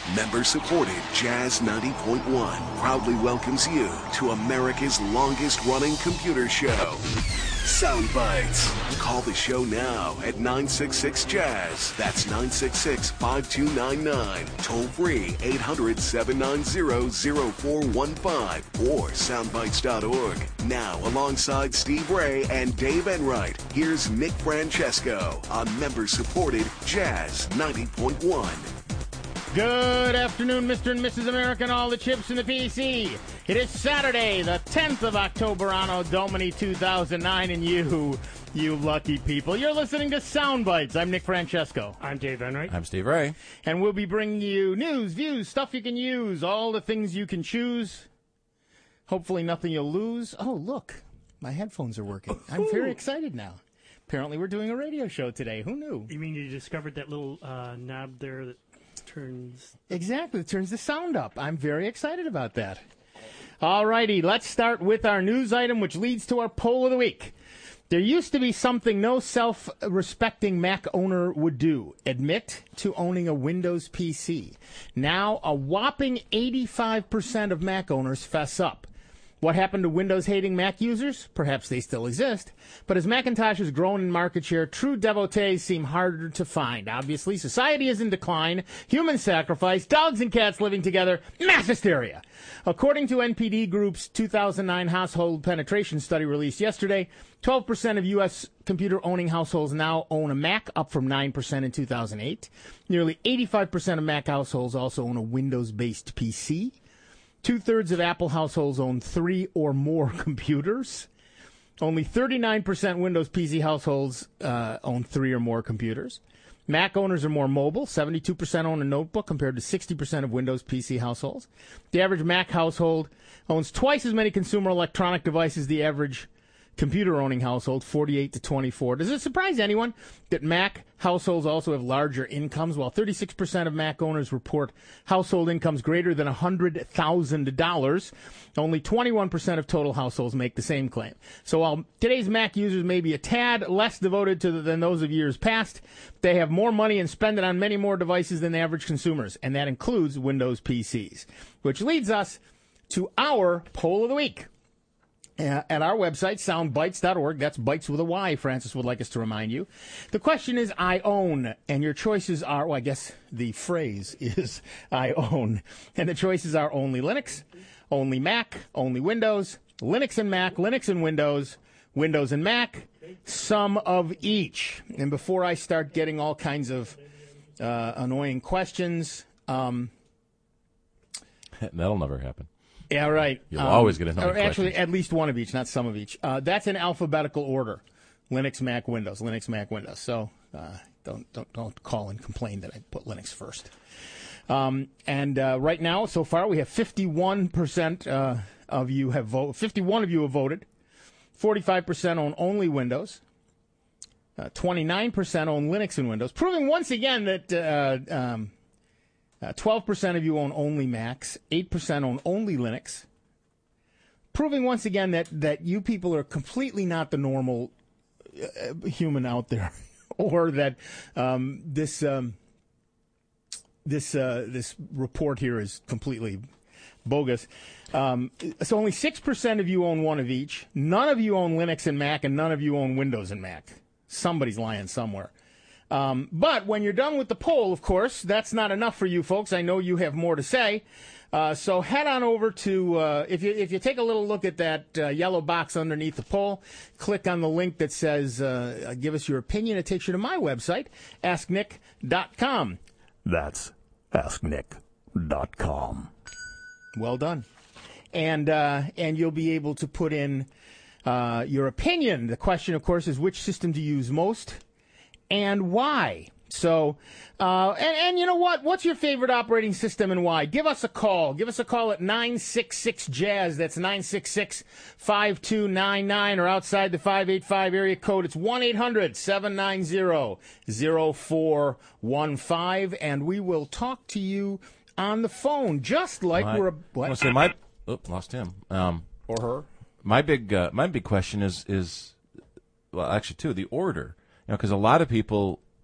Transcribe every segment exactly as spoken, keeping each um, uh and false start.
Member-supported Jazz ninety point one proudly welcomes you to America's longest-running computer show, Sound Bites. Call the show now at nine six six jazz. That's nine six six, five two nine nine. Toll free eight hundred, seven nine zero, zero four one five or soundbites dot org. Now, alongside Steve Ray and Dave Enright, here's Nick Francesco on member-supported Jazz ninety point one. Good afternoon, Mister and Missus America and all the chips in the P C. It is Saturday, the tenth of October, Anno Domini two thousand nine, and you, you lucky people, you're listening to Sound Bites. I'm Nick Francesco. I'm Dave Enright. I'm Steve Ray. And we'll be bringing you news, views, stuff you can use, all the things you can choose. Hopefully nothing you'll lose. Oh, look, my headphones are working. I'm very excited now. Apparently we're doing a radio show today. Who knew? You mean you discovered that little uh, knob there that turns... Exactly, it turns the sound up. I'm very excited about that. All righty, let's start with our news item, which leads to our poll of the week. There used to be something no self-respecting Mac owner would do: admit to owning a Windows P C. Now, a whopping eighty-five percent of Mac owners fess up. What happened to Windows-hating Mac users? Perhaps they still exist. But as Macintosh has grown in market share, true devotees seem harder to find. Obviously, society is in decline, human sacrifice, dogs and cats living together, mass hysteria. According to N P D Group's two thousand nine household penetration study released yesterday, twelve percent of U S computer-owning households now own a Mac, up from nine percent in two thousand eight. Nearly eighty-five percent of Mac households also own a Windows-based P C. Two-thirds of Apple households own three or more computers. Only thirty-nine percent Windows P C households uh, own three or more computers. Mac owners are more mobile. seventy-two percent own a notebook compared to sixty percent of Windows P C households. The average Mac household owns twice as many consumer electronic devices as the average computer-owning household, forty-eight to twenty-four. Does it surprise anyone that Mac households also have larger incomes? While thirty-six percent of Mac owners report household incomes greater than one hundred thousand dollars, only twenty-one percent of total households make the same claim. So while today's Mac users may be a tad less devoted to the, than those of years past, they have more money and spend it on many more devices than the average consumers, and that includes Windows P Cs. Which leads us to our poll of the week. Uh, at our website, soundbites dot org. That's bites with a Y, Francis would like us to remind you. The question is, I own, and your choices are, well, I guess the phrase is, I own. And the choices are only Linux, only Mac, only Windows, Linux and Mac, Linux and Windows, Windows and Mac, some of each. And before I start getting all kinds of uh, annoying questions... Um, That'll never happen. Yeah, right. You'll um, always get another question. Actually, at least one of each, not some of each. Uh, that's in alphabetical order. Linux, Mac, Windows. Linux, Mac, Windows. So uh, don't don't don't call and complain that I put Linux first. Um, and uh, right now, so far, we have fifty-one percent uh, of you have voted. fifty-one of you have voted. forty-five percent own only Windows. Uh, twenty-nine percent own Linux and Windows, proving once again that... Uh, um, Uh, twelve percent of you own only Macs. eight percent own only Linux. Proving once again that, that you people are completely not the normal uh, human out there. Or that um, this um, this uh, this report here is completely bogus. Um, so only six percent of you own one of each. None of you own Linux and Mac, and none of you own Windows and Mac. Somebody's lying somewhere. Um, but when you're done with the poll, of course, that's not enough for you folks. I know you have more to say. Uh, so head on over to, uh, if you if you take a little look at that uh, yellow box underneath the poll, click on the link that says, uh, give us your opinion. It takes you to my website, ask nick dot com. That's ask nick dot com. Well done. And, uh, and you'll be able to put in uh, your opinion. The question, of course, is which system to use most and why. So, uh, and, and you know what? What's your favorite operating system and why? Give us a call. Give us a call at nine six six jazz. That's nine six six, five two nine nine, or outside the five eight five area code, it's one eight hundred, seven nine zero, zero four one five, and we will talk to you on the phone, just like my, we're a... What? Say my, oh, lost him. Um, or her. My big, uh, my big question is, is, well, actually, too, the order. You know, because a lot of people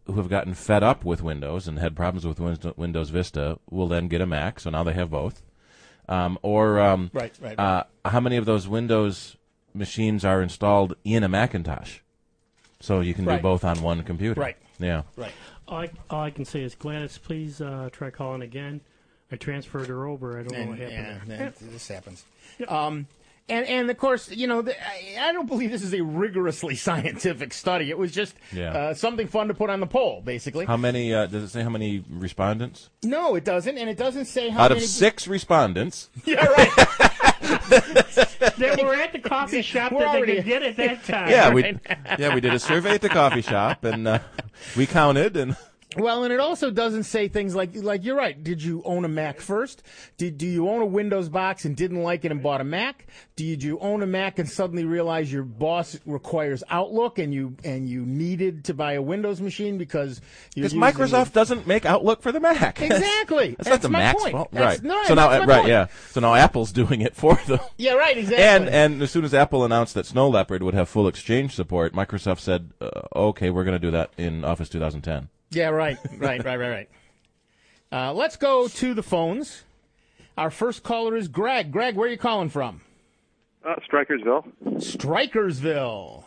who have gotten fed up with Windows and had problems with Win- Windows Vista will then get a Mac, so now they have both. Um, or um, right, right, right. Uh, how many of those Windows machines are installed in a Macintosh? So you can Right. do both on one computer. Right. Yeah. Right. All I, all I can say is, Gladys, please uh, try calling again. I transferred her over. I don't know And, what happened yeah, there. that- this happens. Um, and and of course, you know, the, I, I don't believe this is a rigorously scientific study. It was just Yeah. uh, something fun to put on the poll, basically. How many? Uh, does it say how many respondents? No, it doesn't, and it doesn't say how Out many. of six respondents, Yeah, right. They were at the coffee shop We're that they already- could get at that time. yeah, we yeah we did a survey at the coffee shop and uh, we counted and. Well, and it also doesn't say things like, like you're right. Did you own a Mac first? Did do you own a Windows box and didn't like it and bought a Mac? Did you own a Mac and suddenly realize your boss requires Outlook and you and you needed to buy a Windows machine because you're Because using Microsoft doesn't make Outlook for the Mac. Exactly. That's, That's not the my Mac's point. fault, That's- right? no, so now, that's my right, point. yeah. So now Apple's doing it for them. Yeah, right. Exactly. And and as soon as Apple announced that Snow Leopard would have full Exchange support, Microsoft said, uh, "Okay, we're going to do that in Office twenty ten." Yeah, right, right, right, right, right. Uh, let's go to the phones. Our first caller is Greg. Greg, where are you calling from? Uh, Strikersville. Strikersville.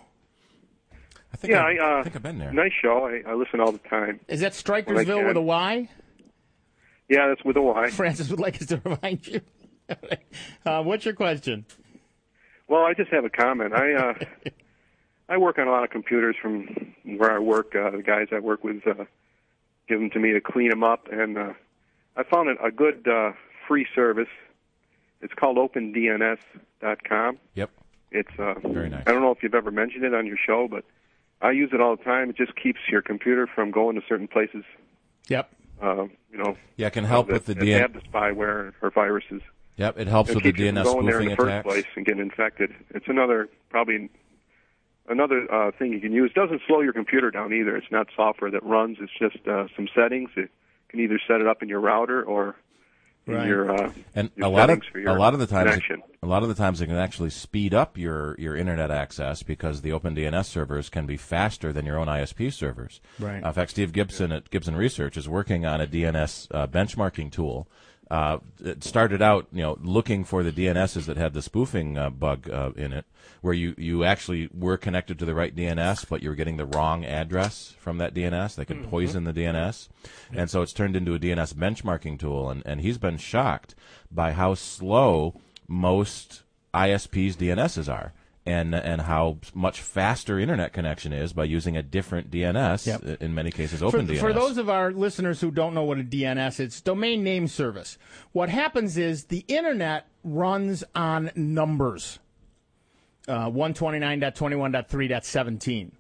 I think Yeah, I, I, uh, I think I've been there. Nice show. I, I listen all the time. Is that Well, I Strikersville can. with a Y? Yeah, that's with a Y. Francis would like us to remind you. uh, what's your question? Well, I just have a comment. I uh, I work on a lot of computers from where I work. Uh, the guys I work with uh, give them to me to clean them up, and uh, I found a good uh, free service. It's called open D N S dot com. Yep. It's uh, Very nice. I don't know if you've ever mentioned it on your show, but I use it all the time. It just keeps your computer from going to certain places. Yep. Uh, you know, Yeah, it can help that, with the that D N S. have the spyware or viruses. Yep, it helps It with the keeps you D from N S going there in spoofing the first attacks. place and getting infected. It's another probably another uh, thing you can use. It doesn't slow your computer down either. It's not software that runs. It's just uh, some settings. It can either set it up in your router or in Right. your uh, And your a lot of settings for your a lot of the times, connection. a lot of the times, it can actually speed up your, your internet access because the OpenDNS servers can be faster than your own I S P servers. Right. Uh, in fact, Steve Gibson at Gibson Research is working on a D N S uh, benchmarking tool. Uh, it started out, you know, looking for the D N Ss that had the spoofing uh, bug uh, in it, where you, you actually were connected to the right D N S, but you were getting the wrong address from that D N S. They could Mm-hmm. poison the D N S. And so it's turned into a D N S benchmarking tool, and, and he's been shocked by how slow most I S Ps' D N Ss are. And and how much faster internet connection is by using a different D N S, Yep. i- in many cases For, OpenDNS. for those of our listeners who don't know what a D N S is, it's domain name service. What happens is the internet runs on numbers. Uh, one twenty-nine dot twenty-one dot three dot seventeen.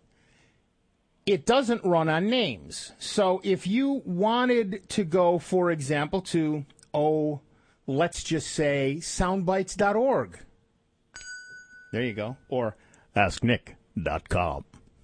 It doesn't run on names. So if you wanted to go, for example, to, oh, let's just say soundbites dot org. There you go. Or ask nick dot com.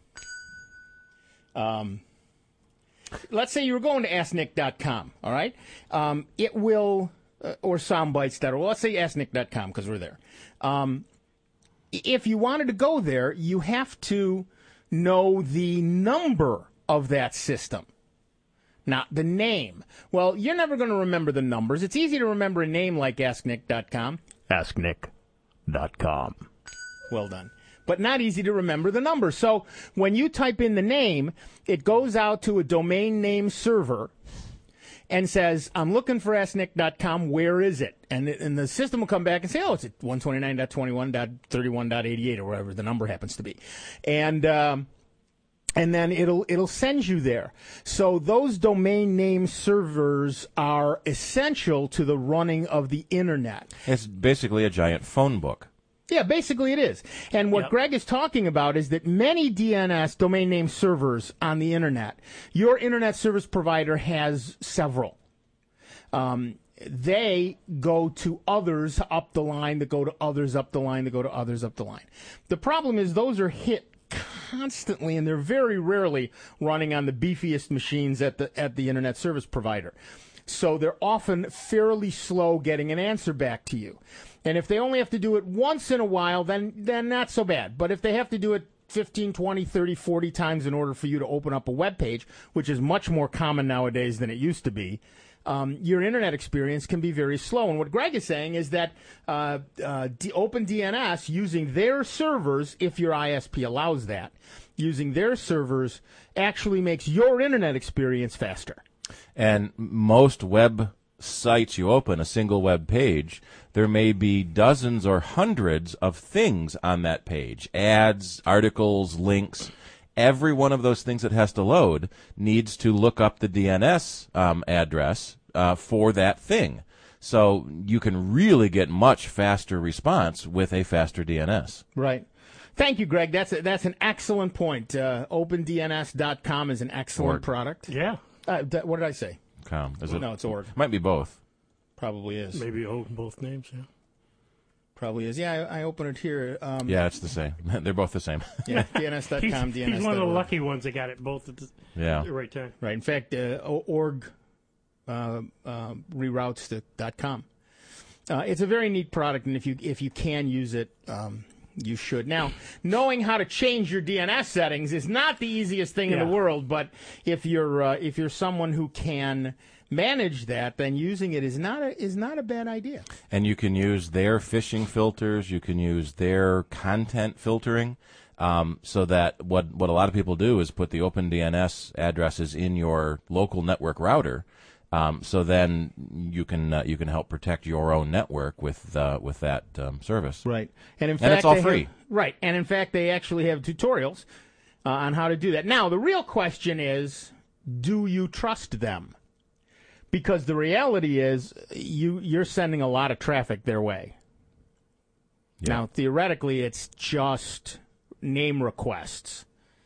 Um, let's say you were going to ask nick dot com, all right? Um, it will, uh, or soundbites dot org. Well, let's say ask nick dot com because we're there. Um, if you wanted to go there, you have to know the number of that system, not the name. Well, you're never going to remember the numbers. It's easy to remember a name like ask nick dot com. ask nick dot com. Well done. But not easy to remember the number. So when you type in the name, it goes out to a domain name server and says, I'm looking for ask nick dot com. Where is it? And, it, and the system will come back and say, oh, it's at one twenty-nine dot twenty-one dot thirty-one dot eighty-eight or whatever the number happens to be. And um, and then it'll it'll send you there. So those domain name servers are essential to the running of the internet. It's basically a giant phone book. Yeah, basically it is. And what Yep. Greg is talking about is that many D N S, domain name servers, on the internet, your internet service provider has several. Um, they go to others up the line, that go to others up the line, that go to others up the line. The problem is those are hit constantly, and they're very rarely running on the beefiest machines at the at the internet service provider. So they're often fairly slow getting an answer back to you. And if they only have to do it once in a while, then then not so bad. But if they have to do it fifteen, twenty, thirty, forty times in order for you to open up a web page, which is much more common nowadays than it used to be, um, your internet experience can be very slow. And what Greg is saying is that uh, uh, D- OpenDNS, using their servers, if your I S P allows that, using their servers actually makes your internet experience faster. And most web sites you open, a single web page, there may be dozens or hundreds of things on that page, ads, articles, links. Every one of those things that has to load needs to look up the D N S um, address uh, for that thing. So you can really get much faster response with a faster D N S. Right. Thank you, Greg. That's a, that's an excellent point. Uh, open D N S dot com is an excellent Org. product. Yeah. Uh, th- what did I say? Com. Is it? No, it's org. Might be both. Probably is. Maybe oh, both names, yeah. Probably is. Yeah, I, I open it here. Um, Yeah, it's the same. They're both the same. yeah, D N S dot com, he's, D N S. he's one of the lucky ones that got it both at the, Yeah. the right time. Right. In fact, uh, org uh, uh, reroutes to .com. Uh, it's a very neat product, and if you if you can use it, um, you should. Now, knowing how to change your D N S settings is not the easiest thing in Yeah. the world, but if you're uh, if you're someone who can manage that, then using it is not a, is not a bad idea. And you can use their phishing filters. You can use their content filtering. Um, so that what what a lot of people do is put the OpenDNS addresses in your local network router. Um, so then you can uh, you can help protect your own network with uh, with that um, service. Right. And in And fact, it's all they free. have- right. And in fact, they actually have tutorials uh, on how to do that. Now, the real question is, do you trust them? Because the reality is, you you're sending a lot of traffic their way. Yeah. Now, theoretically, it's just name requests,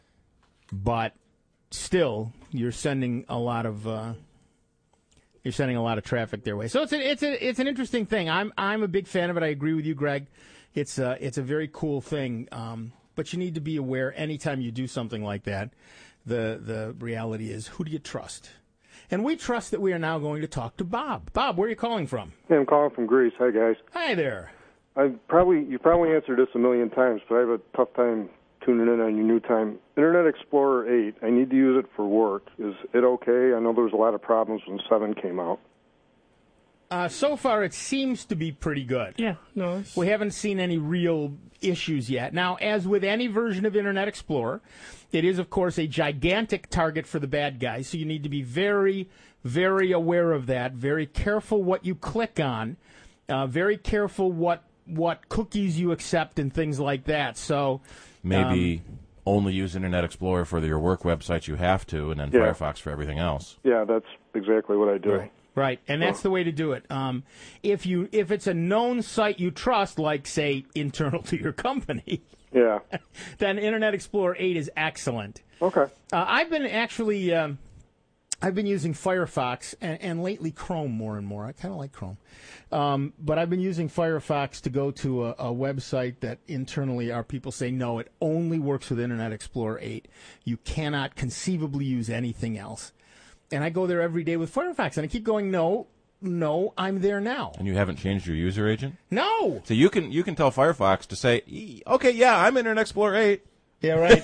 but still, you're sending a lot of uh, you're sending a lot of traffic their way. So it's a, it's a, it's an interesting thing. I'm I'm a big fan of it. I agree with you, Greg. It's a, it's a very cool thing. Um, but you need to be aware anytime you do something like that. The the reality is, who do you trust? And we trust that we are now going to talk to Bob. Bob, where are you calling from? Hey, I'm calling from Greece. Hi, guys. Hi there. I probably you probably answered this a million times, but I have a tough time tuning in on your new time. Internet Explorer eight, I need to use it for work. Is it okay? I know there was a lot of problems when seven came out. Uh, so far, it seems to be pretty good. Yeah, no. It's, We haven't seen any real issues yet. Now, as with any version of Internet Explorer, it is, of course, a gigantic target for the bad guys, so you need to be very, very aware of that, very careful what you click on, uh, very careful what what cookies you accept and things like that. So Maybe um, only use Internet Explorer for your work websites you have to, and then Yeah. Firefox for everything else. Yeah, that's exactly what I do. Right. Right, and that's the way to do it. Um, if you if it's a known site you trust, like, say, internal to your company, Yeah. then Internet Explorer eight is excellent. Okay. Uh, I've been actually, um, I've been using Firefox, and, and lately Chrome more and more. I kind of like Chrome. Um, but I've been using Firefox to go to a, a website that internally our people say, no, it only works with Internet Explorer eight. You cannot conceivably use anything else. And I go there every day with Firefox, and I keep going, no, no, I'm there now. And you haven't changed your user agent? No! So you can you can tell Firefox to say, "E- okay, yeah, I'm Internet Explorer eight. Yeah, right.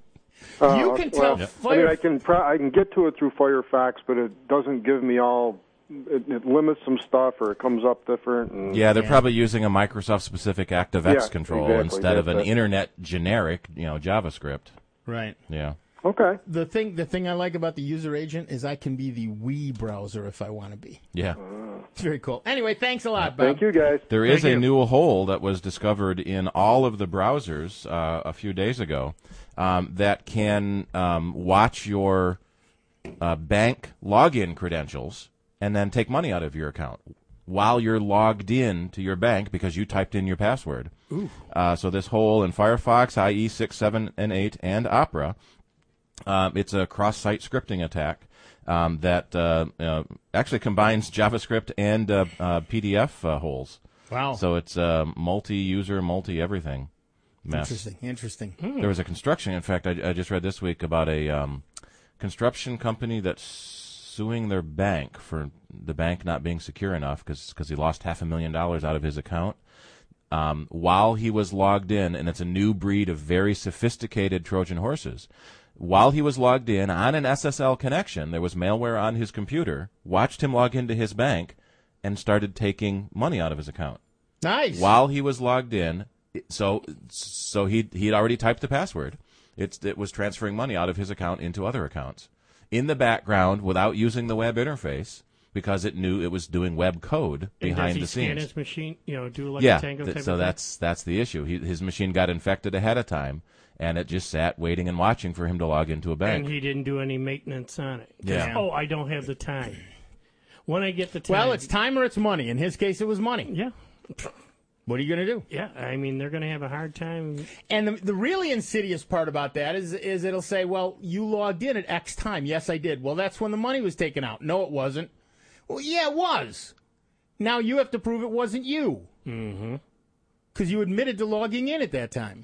Uh, You can tell well, Fire- I mean, I can pro- I can get to it through Firefox, but it doesn't give me all. It, it limits some stuff, or it comes up different. And, Yeah, they're Yeah. probably using a Microsoft-specific ActiveX Yeah, control exactly. instead of That's an it. internet generic, you know, JavaScript. Right. Yeah. Okay. The thing, the thing I like about the user agent is I can be the Wii browser if I want to be. Yeah. It's very cool. Anyway, thanks a lot, Bob. Thank you, guys. There is Thank a you. new hole that was discovered in all of the browsers uh, a few days ago um, that can um, watch your uh, bank login credentials and then take money out of your account while you're logged in to your bank because you typed in your password. Uh, so this hole in Firefox, I E six, seven, and eight, and Opera, um, it's a cross-site scripting attack um, that uh, uh, actually combines JavaScript and uh, uh, P D F uh, holes. Wow. So it's uh, multi-user, multi-everything mess. Interesting. Interesting. There was a construction. In fact, I, I just read this week about a um, construction company that's suing their bank for the bank not being secure enough because he lost half a million dollars out of his account. um, while he was logged in, and it's a new breed of very sophisticated Trojan horses. While he was logged in on an S S L connection, there was malware on his computer, watched him log into his bank, and started taking money out of his account. Nice. While he was logged in, so so he he'd already typed the password. It's, it was transferring money out of his account into other accounts in the background without using the web interface because it knew it was doing web code behind and the does he scenes. Scan his machine, you know, do like yeah, a tango th- type so of that's that's the issue. He, his machine got infected ahead of time, and it just sat waiting and watching for him to log into a bank. And he didn't do any maintenance on it. Yeah. Oh, I don't have the time. When I get the time. Well, it's time or it's money. In his case, it was money. Yeah. What are you going to do? Yeah, I mean, they're going to have a hard time. And the, the really insidious part about that is, is it'll say, well, you logged in at X time. Yes, I did. Well, that's when the money was taken out. No, it wasn't. Well, yeah, it was. Now you have to prove it wasn't you. Mm-hmm. Because you admitted to logging in at that time.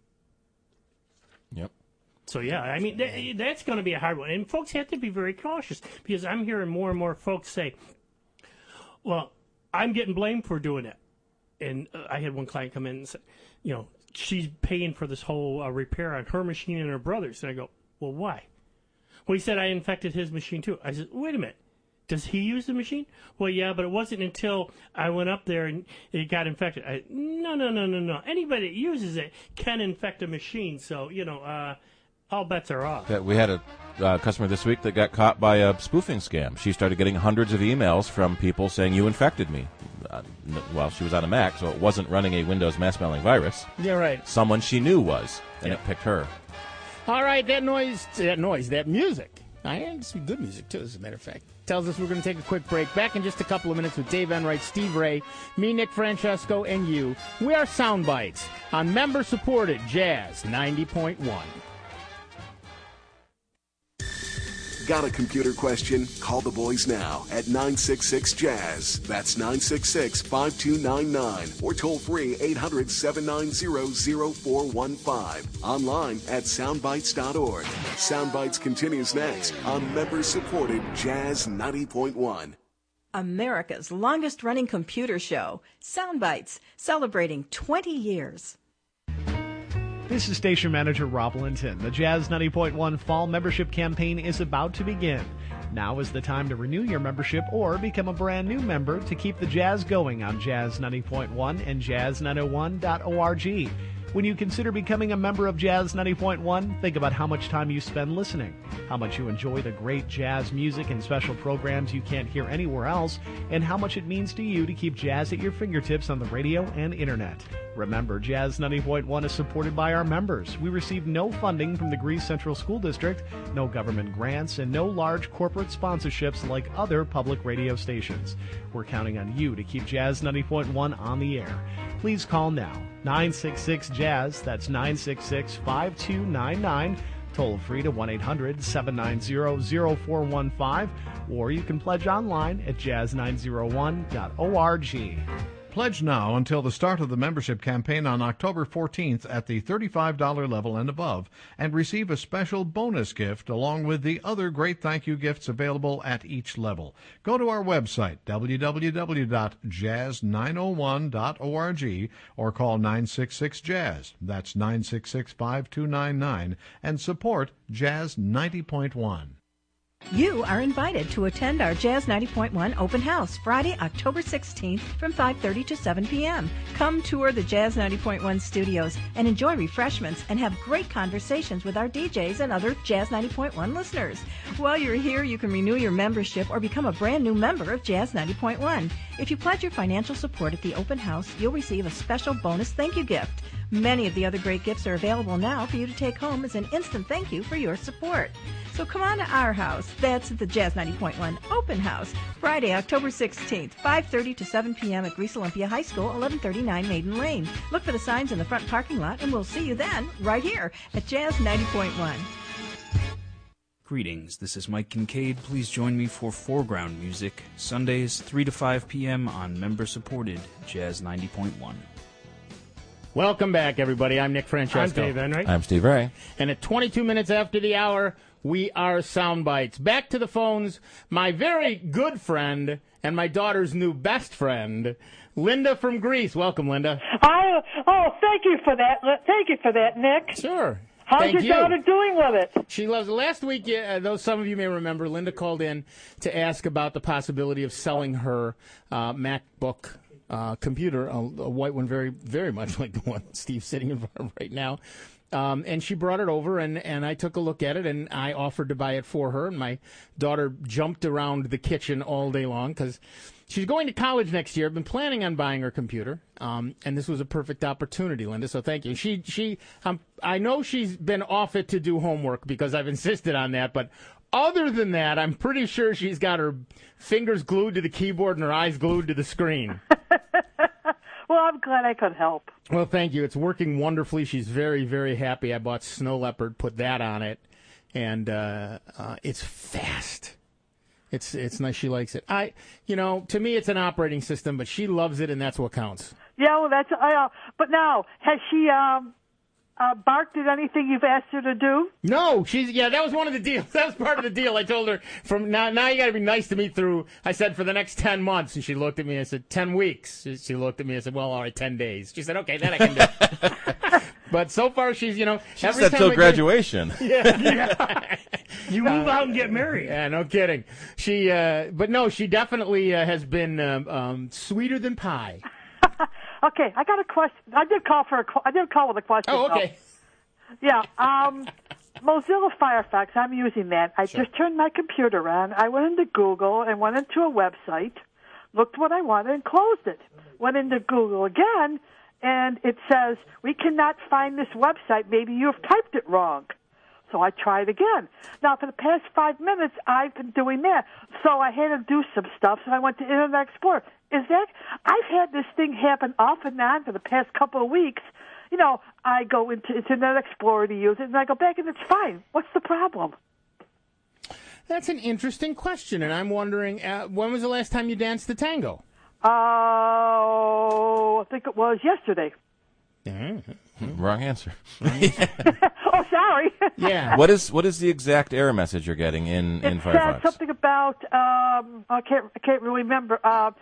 Yep. So, yeah, I mean, th- that's going to be a hard one. And folks have to be very cautious because I'm hearing more and more folks say, well, I'm getting blamed for doing it. And uh, I had one client come in and say, you know, she's paying for this whole uh, repair on her machine and her brother's. And I go, well, why? Well, he said I infected his machine too. I said, wait a minute. Does he use the machine? Well, yeah, but it wasn't until I went up there and it got infected. I, no, no, no, no, no. Anybody that uses it can infect a machine. So, you know, uh, all bets are off. We had a uh, customer this week that got caught by a spoofing scam. She started getting hundreds of emails from people saying, you infected me. Uh, well, she was on a Mac, so it wasn't running a Windows mass mailing virus. Yeah, right. Someone she knew was, and Yeah. it picked her. All right, that noise, that noise, that music. I and some good music, too, as a matter of fact. Tells us we're going to take a quick break. Back in just a couple of minutes with Dave Enright, Steve Ray, me, Nick Francesco, and you. We are Soundbites on member-supported Jazz ninety point one. Got a computer question? Call the boys now at nine six six jazz. That's nine six six, five two nine nine. Or toll free eight hundred, seven nine zero, zero four one five. Online at soundbites dot org. Soundbites continues next on member-supported Jazz ninety point one. America's longest-running computer show, Soundbites, celebrating twenty years. This is Station Manager Rob Linton. The Jazz ninety point one Fall Membership Campaign is about to begin. Now is the time to renew your membership or become a brand new member to keep the jazz going on Jazz ninety point one and jazz nine oh one dot org. When you consider becoming a member of Jazz ninety point one, think about how much time you spend listening, how much you enjoy the great jazz music and special programs you can't hear anywhere else, and how much it means to you to keep jazz at your fingertips on the radio and internet. Remember, Jazz ninety point one is supported by our members. We receive no funding from the Greece Central School District, no government grants, and no large corporate sponsorships like other public radio stations. We're counting on you to keep Jazz ninety point one on the air. Please call now, nine six six jazz, that's nine six six, five two nine nine, toll free to one eight hundred, seven nine zero, zero four one five, or you can pledge online at jazz nine oh one dot org. Pledge now until the start of the membership campaign on October fourteenth at the thirty-five dollars level and above, and receive a special bonus gift along with the other great thank you gifts available at each level. Go to our website, w w w dot jazz nine oh one dot org, or call nine six six jazz, that's nine six six, five two nine nine, and support Jazz ninety point one. You are invited to attend our Jazz ninety point one open house Friday, October sixteenth from five thirty to seven p.m. Come tour the Jazz ninety point one studios and enjoy refreshments and have great conversations with our D Js and other Jazz ninety point one listeners. While you're here, you can renew your membership or become a brand new member of Jazz ninety point one. If you pledge your financial support at the open house, you'll receive a special bonus thank you gift. Many of the other great gifts are available now for you to take home as an instant thank you for your support. So come on to our house. That's at the Jazz ninety point one Open House, Friday, October sixteenth, five thirty to seven p.m. at Greece Olympia High School, eleven thirty-nine Maiden Lane. Look for the signs in the front parking lot, and we'll see you then, right here at Jazz ninety point one. Greetings, this is Mike Kincaid. Please join me for Foreground Music, Sundays, three to five p.m. on member-supported Jazz ninety point one. Welcome back, everybody. I'm Nick Francesco. I'm Dave Enright. I'm Steve Ray. And at twenty-two minutes after the hour, We are Sound Bites. Back to the phones. My very good friend and my daughter's new best friend, Linda from Greece. Welcome, Linda. I, oh, thank you for that. Thank you for that, Nick. Sure. How's Thank your you. daughter doing with it? She loves it. Last week, uh, though some of you may remember, Linda called in to ask about the possibility of selling her uh, MacBook uh, computer, a, a white one, very, very much like the one Steve's sitting in front of right now. Um, and she brought it over, and, and I took a look at it, and I offered to buy it for her. And my daughter jumped around the kitchen all day long because she's going to college next year. I've been planning on buying her computer, um, and this was a perfect opportunity, Linda. So thank you. She, she, um, I know she's been off it to do homework because I've insisted on that. But other than that, I'm pretty sure she's got her fingers glued to the keyboard and her eyes glued to the screen. Well, I'm glad I could help. Well, thank you. It's working wonderfully. She's very, very happy. I bought Snow Leopard, put that on it, and uh, uh, it's fast. It's it's nice. She likes it. I, you know, to me, it's an operating system, but she loves it, and that's what counts. Yeah, well, that's. I. Uh, but now, has she um, uh, barked at anything you've asked her to do? No, she's yeah. That was one of the deals. That was part of the deal. I told her from now. Now you got to be nice to me through. I said for the next ten months, and she looked at me. I said ten weeks. She, she looked at me. I said, well, all right, ten days. She said, okay, then I can do it. But so far, she's you know. She said till graduation. Get, yeah, yeah. You move out and get married. Yeah, no kidding. She, uh, but no, she definitely uh, has been um, um, sweeter than pie. Okay, I got a question. I did call for a. I did call with a question. Oh, okay. Though. Yeah. Um, Mozilla Firefox. I'm using that. I Sure. just turned my computer on. I went into Google and went into a website, looked what I wanted, and closed it. Went into Google again, and it says we cannot find this website. Maybe you have typed it wrong. So I tried again. Now, for the past five minutes, I've been doing that. So I had to do some stuff, so I went to Internet Explorer. Is that, I've had this thing happen off and on for the past couple of weeks. You know, I go into Internet Explorer to use it, and I go back, and it's fine. What's the problem? That's an interesting question, and I'm wondering, uh, when was the last time you danced the tango? Oh, I think it was yesterday. Mm-hmm. Wrong answer. Oh, sorry. Yeah. What is what is the exact error message you're getting in, It in said Firefox? something about um, I can't I can't really remember. Uh,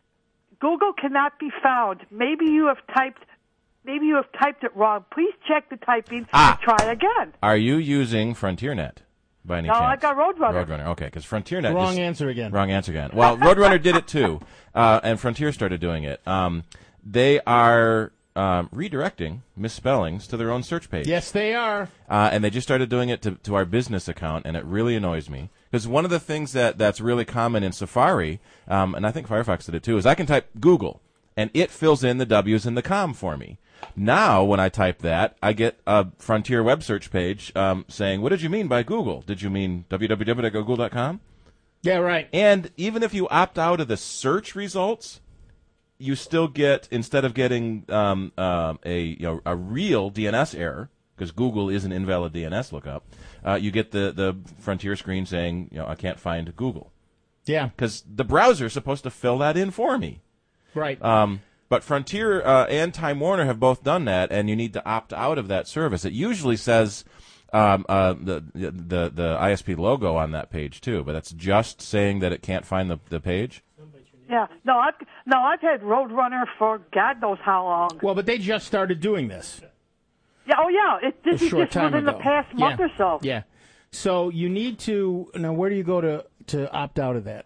Google cannot be found. Maybe you have typed maybe you have typed it wrong. Please check the typing Ah. and try again. Are you using FrontierNet by any No, chance? I got Roadrunner. Roadrunner, okay, because FrontierNet. Wrong just- answer again. Wrong answer again. Well, Roadrunner did it too, uh, and Frontier started doing it. Um, they are um, redirecting misspellings to their own search page. Yes, they are. Uh, and they just started doing it to, to our business account, and it really annoys me. Because one of the things that, that's really common in Safari, um, and I think Firefox did it too, is I can type Google, and it fills in the W's and the com for me. Now, when I type that, I get a Frontier web search page um, saying, what did you mean by Google? Did you mean w w w dot google dot com? Yeah, right. And even if you opt out of the search results, you still get, instead of getting um, uh, a you know a real D N S error, because Google is an invalid D N S lookup, uh, you get the, the Frontier screen saying, you know, I can't find Google. Yeah. Because the browser is supposed to fill that in for me. Right. Um, but Frontier uh, and Time Warner have both done that, and you need to opt out of that service. It usually says um, uh, the, the the I S P logo on that page too, but that's just saying that it can't find the, the page. Yeah, no, I've no, I've had Roadrunner for God knows how long. Well, but they just started doing this. Yeah, oh yeah, it, this a is short just time within ago. the past month yeah. or so. Yeah. So you need to now. Where do you go to to opt out of that?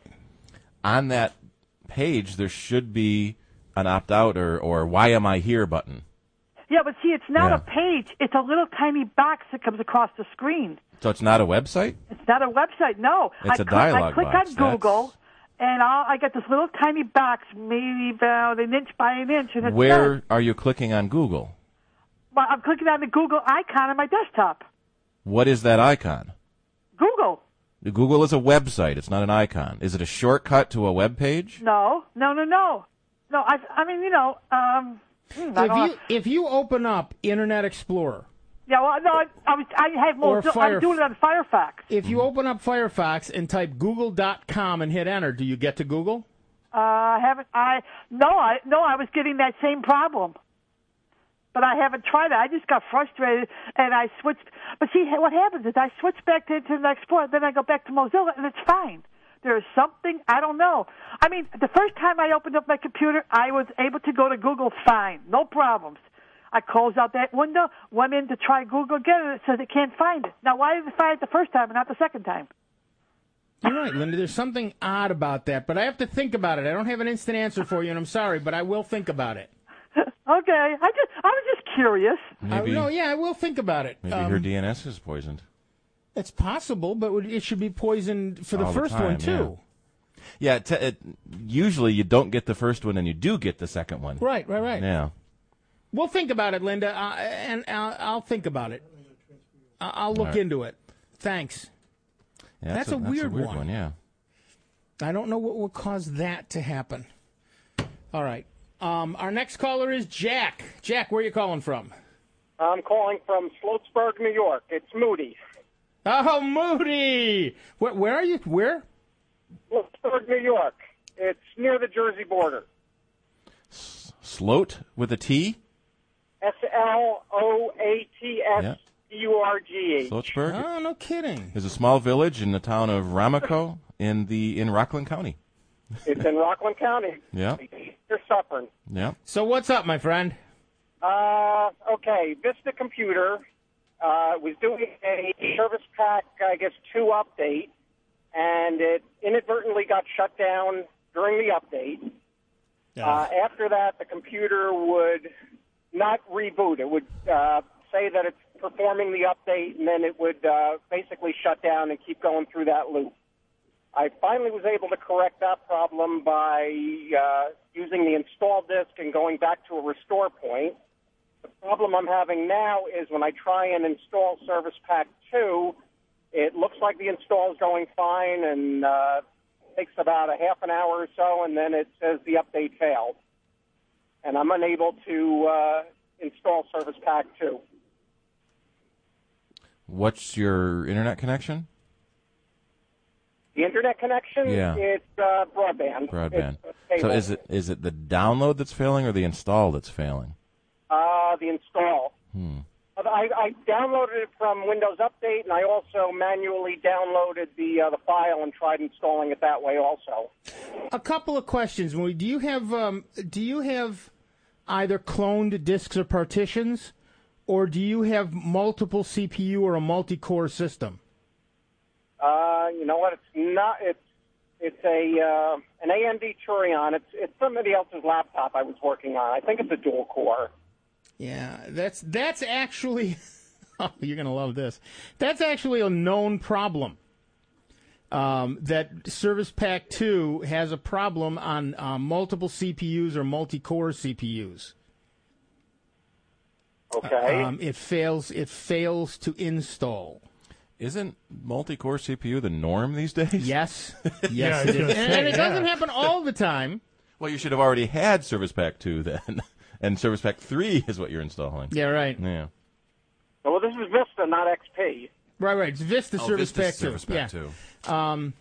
On that page, there should be an opt out or or why am I here button. Yeah, but see, it's not Yeah. a page. It's a little tiny box that comes across the screen. So it's not a website? It's not a website. No, It's I a click, dialog I click box. on Google, and I'll, I get this little tiny box, maybe about an inch by an inch, and it's Where done. are you clicking on Google? Well, I'm clicking on the Google icon on my desktop. What is that icon? Google. Google is a website. It's not an icon. Is it a shortcut to a web page? No, no, no, no, no. I, I mean, you know, um, hmm, I If don't you if you open up Internet Explorer, yeah, well, no, I, I, was, I have Or more. Fire- I'm doing it on Firefox. if you open up Firefox and type google dot com and hit enter, do you get to Google? Uh, I haven't. I no, I no. I was getting that same problem. but I haven't tried it. I just got frustrated, and I switched. But see, what happens is I switch back to Internet Explorer, then I go back to Mozilla, and it's fine. There is something, I don't know. I mean, the first time I opened up my computer, I was able to go to Google fine, no problems. I closed out that window, went in to try Google again, and it says it can't find it. Now, why did it find it the first time and not the second time? You're right, Linda. There's something odd about that, but I have to think about it. I don't have an instant answer for you, and I'm sorry, but I will think about it. Okay, I just I was just curious. Maybe, I, no, yeah, I will think about it. Maybe um, her D N S is poisoned. It's possible, but it should be poisoned for the All first the time, one too. Yeah, yeah t- it, usually you don't get the first one, and you do get the second one. Right, right, right. Yeah. We'll think about it, Linda, uh, and I'll, I'll think about it. I'll, I'll look right. into it. Thanks. Yeah, that's, that's, a, a, that's weird, a weird one. one. Yeah. I don't know what will cause that to happen. All right. Um, our next caller is Jack. Jack, where are you calling from? I'm calling from Sloatsburg, New York. It's Moody. Oh, Moody! Where, where are you? Where? Sloatsburg, New York. It's near the Jersey border. S- Sloat with a T? S L O A T S Yeah. U R G H. Sloatsburg. Oh, no kidding. Is a small village in the town of Ramaco in the in Rockland County. It's in Rockland County. Yeah. You're suffering. Yeah. So what's up, my friend? Uh, okay, Vista Computer uh, was doing a Service Pack, I guess, two update, and it inadvertently got shut down during the update. Yeah. Uh, after that, the computer would not reboot. It would uh, say that it's performing the update, and then it would uh, basically shut down and keep going through that loop. I finally was able to correct that problem by uh, using the install disk and going back to a restore point. The problem I'm having now is when I try and install Service Pack two, it looks like the install is going fine and uh, takes about a half an hour or so, and then it says the update failed. And I'm unable to uh, install Service Pack two. What's your internet connection? The internet connection, Yeah. it's uh, broadband. Broadband. It's So cable. is it is it the download that's failing or the install that's failing? Uh, the install. Hmm. I, I downloaded it from Windows Update, and I also manually downloaded the uh, the file and tried installing it that way also. A couple of questions. Do you have um, do you have either cloned disks or partitions, or do you have multiple C P U or a multi-core system? Uh, you know what? It's not. It's it's a uh, an A M D Turion. It's it's somebody else's laptop I was working on. I think it's a dual core. Yeah, that's that's actually. Oh, you're gonna love this. That's actually a known problem. Um, that Service Pack two has a problem on uh, multiple C P Us or multi-core C P Us. Okay. Um, it fails. It fails to install. Isn't multi-core C P U the norm these days? Yes. Yes, Yeah, I it was is. gonna And, say, and it yeah. doesn't happen all the time. Well, you should have already had Service Pack two then, and Service Pack three is what you're installing. Yeah, right. Yeah. Well, this is Vista, not X P. Right, right. It's Vista Oh, Service Vista's Pack two. Service Pack yeah. two. Um,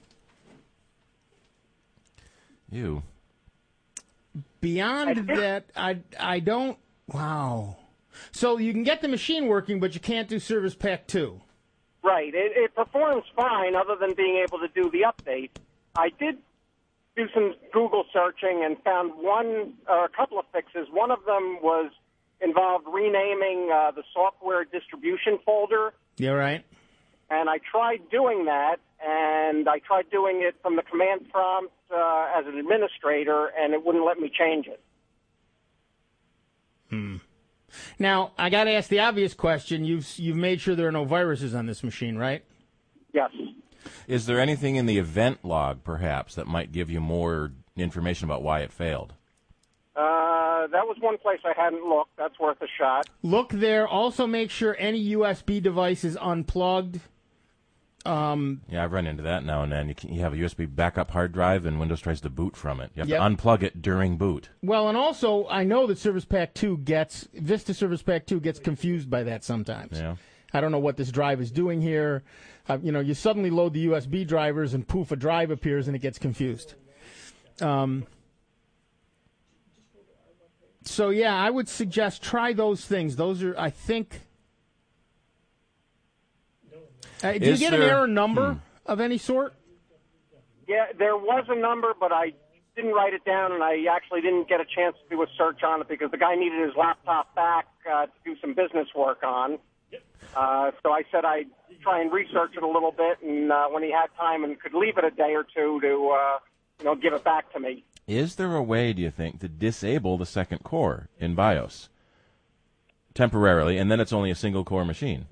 You. beyond that, I I don't. Wow. So you can get the machine working, but you can't do Service Pack two. Right. It, it performs fine, other than being able to do the update. I did do some Google searching and found one, uh, a couple of fixes. One of them was involved renaming uh, the software distribution folder. Yeah, right. And I tried doing that, and I tried doing it from the command prompt uh, as an administrator, and it wouldn't let me change it. Hmm. Now I got to ask the obvious question. You've you've made sure there are no viruses on this machine, right? Yes. Is there anything in the event log, perhaps, that might give you more information about why it failed? Uh, that was one place I hadn't looked. That's worth a shot. Look there. Also, make sure any U S B device is unplugged. Um, Yeah, I've run into that now and then. You, can, you have a U S B backup hard drive, and Windows tries to boot from it. You have Yep. to unplug it during boot. well, and also, I know that Service Pack two gets Vista Service Pack two gets confused by that sometimes. Yeah. I don't know what this drive is doing here. Uh, you know, you suddenly load the U S B drivers, and poof, a drive appears, and it gets confused. Um, So, yeah, I would suggest try those things. Those are, I think... Uh, do Is you get there- an error number hmm. of any sort? Yeah, there was a number, but I didn't write it down, and I actually didn't get a chance to do a search on it because the guy needed his laptop back uh, to do some business work on. Uh, so I said I'd try and research it a little bit, and uh, when he had time and could leave it a day or two to, uh, you know, give it back to me. Is there a way, do you think, to disable the second core in BIOS temporarily, and then it's only a single-core machine?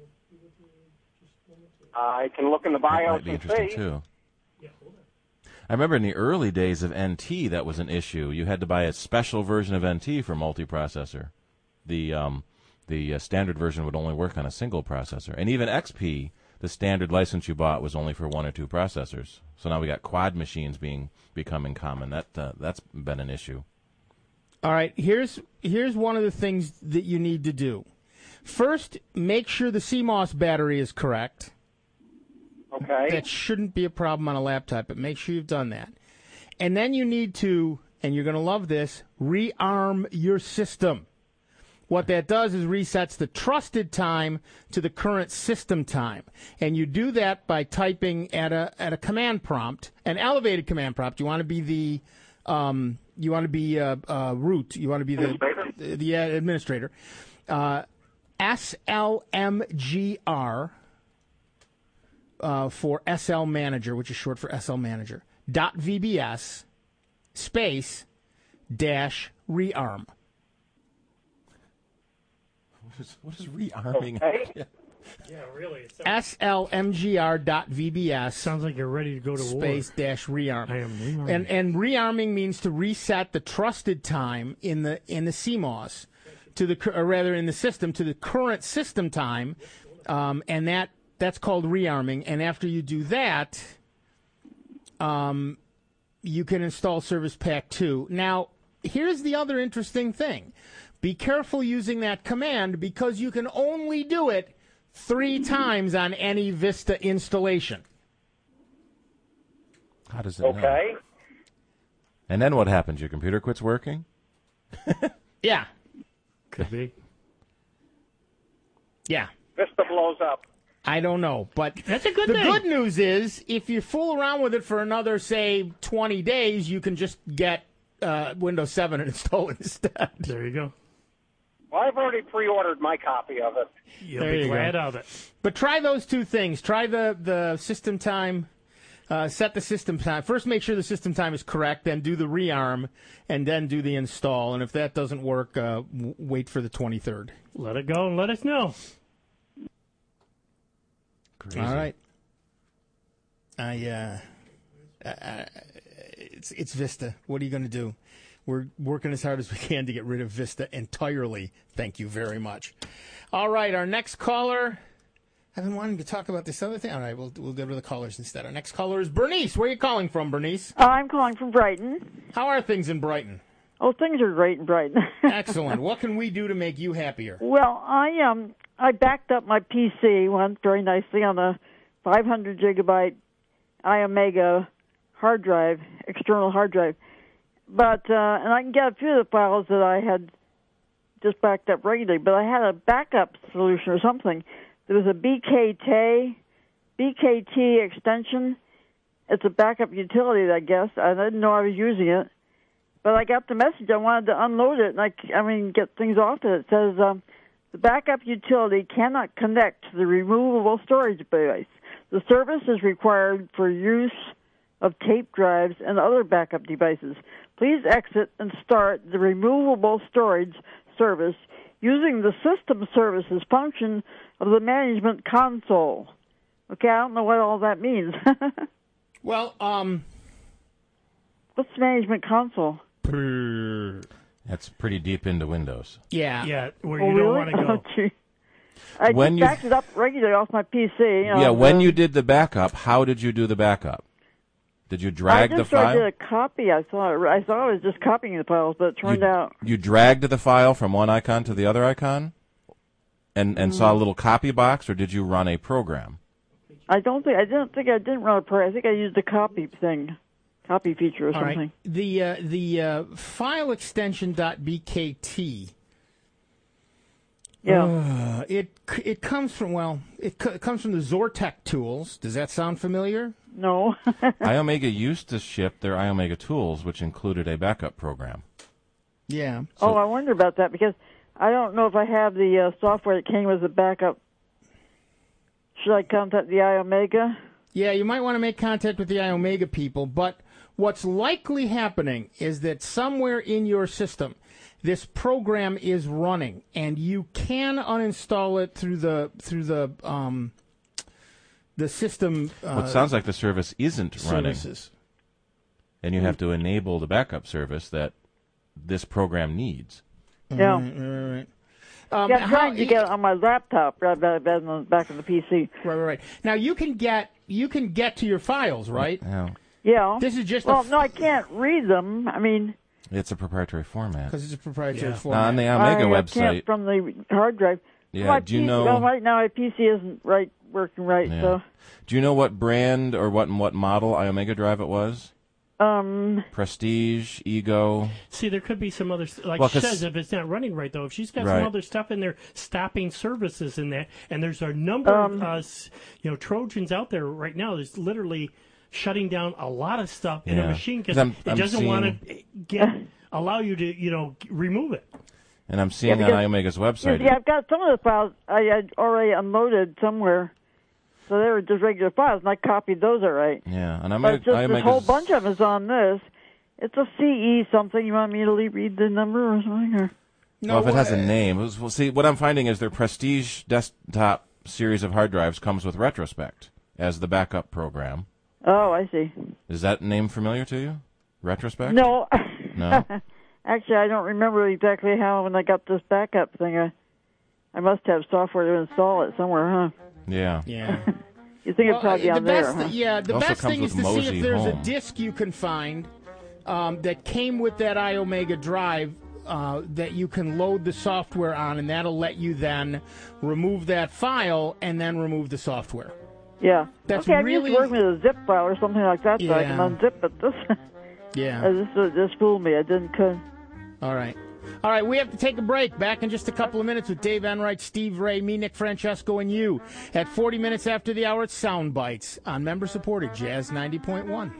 I can look in the That BIOS might be and interesting, see. too. I remember in the early days of N T, that was an issue. You had to buy a special version of N T for multiprocessor. The um, the uh, standard version would only work on a single processor. And even X P, the standard license you bought was only for one or two processors. So now we got quad machines being becoming common. That uh, that's been an issue. All right, here's here's one of the things that you need to do. First, make sure the C MOS battery is correct. Okay. That shouldn't be a problem on a laptop, but make sure you've done that. And then you need to, and you're going to love this, rearm your system. What that does is resets the trusted time to the current system time. And you do that by typing at a at a command prompt, an elevated command prompt. You want to be the um, you want to be uh, uh, root. You want to be the the, the uh, administrator. Uh, S L M G R uh, for S L Manager, which is short for S L Manager. Dot V B S space dash rearm. What is, what is rearming? Okay. Yeah, really. It sounds, S L M G R dot V B S sounds like you're ready to go to war. space dash rearm. I am rearming. And and rearming means to reset the trusted time in the in the C MOS to the cur- or rather in the system to the current system time, um, and that that's called rearming. And after you do that, um, you can install Service Pack two. Now, here's the other interesting thing: be careful using that command because you can only do it three times on any Vista installation. How does it Okay. know? And then what happens? Your computer quits working? Yeah. Could be. Yeah. Vista blows up. I don't know, but That's a good the thing. good news is if you fool around with it for another, say, twenty days, you can just get uh, Windows seven and install it instead. There you go. Well, I've already pre-ordered my copy of it. You'll There be you glad go. of it. But try those two things. Try the, the system time, uh, set the system time. First, make sure the system time is correct, then do the rearm, and then do the install. And if that doesn't work, uh, w- wait for the twenty-third. Let it go and let us know. Crazy. All right. I, uh, uh, it's, it's Vista. What are you going to do? We're working as hard as we can to get rid of Vista entirely. Thank you very much. All right, our next caller. I've been wanting to talk about this other thing. All right, we'll we'll go to the callers instead. Our next caller is Bernice. Where are you calling from, Bernice? Uh, I'm calling from Brighton. How are things in Brighton? Oh, things are great in Brighton. Excellent. What can we do to make you happier? Well, I um I backed up my P C once very nicely on a five hundred gigabyte iOmega hard drive, external hard drive. But uh, and I can get a few of the files that I had just backed up regularly. But I had a backup solution or something. There was a B K T B K T extension. It's a backup utility, I guess. I didn't know I was using it, but I got the message. I wanted to unload it, and I, I mean, get things off it. It says um, the backup utility cannot connect to the removable storage device. The service is required for use of tape drives and other backup devices. Please exit and start the removable storage service using the system services function of the management console. Okay, I don't know what all that means. Well, um... What's management console? That's pretty deep into Windows. Yeah. Yeah, where Oh, you really? don't want to go. Oh, gee. I When just you- backed it up regularly off my P C. You know, yeah, when the- you did the backup, how did you do the backup? Did you drag I the just I file? did a copy. I thought I thought I was just copying the files, but it turned you, out you dragged the file from one icon to the other icon, and and Mm. saw a little copy box, or did you run a program? I don't think I didn't think I didn't run a program. I think I used the copy thing. copy feature or All something. right. The uh, the uh, file extension .bkt. Yeah. Uh, it it comes from well, it, co- it comes from the Zortec tools. Does that sound familiar? No. iOmega used to ship their iOmega tools, which included a backup program. Yeah. oh, I wonder about that because I don't know if I have the uh, software that came with the backup. Should I contact the iOmega? Yeah, you might want to make contact with the iOmega people, but what's likely happening is that somewhere in your system, this program is running, and you can uninstall it through the through the um, the system. Uh, Well, it sounds like the service isn't services. running, and you have to enable the backup service that this program needs. Yeah. Right, right, right. Um, yeah, I'm how- trying to get it on my laptop rather than on the back of the P C. Right, right, right. Now you can get you can get to your files, right? Yeah. Yeah. This is just a well, f- no, I can't read them. I mean, It's a proprietary format. because it's a proprietary Now, format. on the Omega I, I website, can't from the hard drive. Yeah, My do you P C, know- Well, right now my P C isn't right working right, Yeah. so do you know what brand or what what model iOmega drive it was? um, Prestige, Ego. See, there could be some other, like Well, she 'cause- says, if it's not running right, though, if she's got Right. some other stuff in there stopping services in that, and there's a number Um, of, uh, s- you know, Trojans out there right now that's literally shutting down a lot of stuff in Yeah. a machine because 'Cause I'm- it I'm doesn't want seeing- to get allow you to, you know, remove it. And I'm seeing Yeah, on because- iOmega's website. yeah, I've got some of the files I had already unloaded somewhere, so they were just regular files, and I copied those all right. Yeah, and But iOmega, it's just this iOmega's- whole bunch of them is on this. It's a C E something. You want me to le- read the number or something? Or? No, well, if it has a uh, name, it was- well, see, what I'm finding is their Prestige desktop series of hard drives comes with Retrospect as the backup program. Oh, I see. Is that name familiar to you? Retrospect? No. No? Actually, I don't remember exactly how when I got this backup thing. I, I must have software to install it somewhere, huh? Yeah. Yeah. You think Well, it's probably uh, on the best, there, huh? Yeah, the It also best comes thing is with to see Mosey if there's Home. a disk you can find um, that came with that iOmega drive uh, that you can load the software on, and that'll let you then remove that file and then remove the software. Yeah. That's okay, I'm really- just working with a zip file or something like that, so I can Yeah. unzip it. This, Yeah. uh, this, uh, this fooled me. I didn't. Uh, All right. All right, we have to take a break. Back in just a couple of minutes with Dave Enright, Steve Ray, me, Nick Francesco, and you. At forty minutes after the hour, it's Sound Bites on member-supported Jazz ninety point one.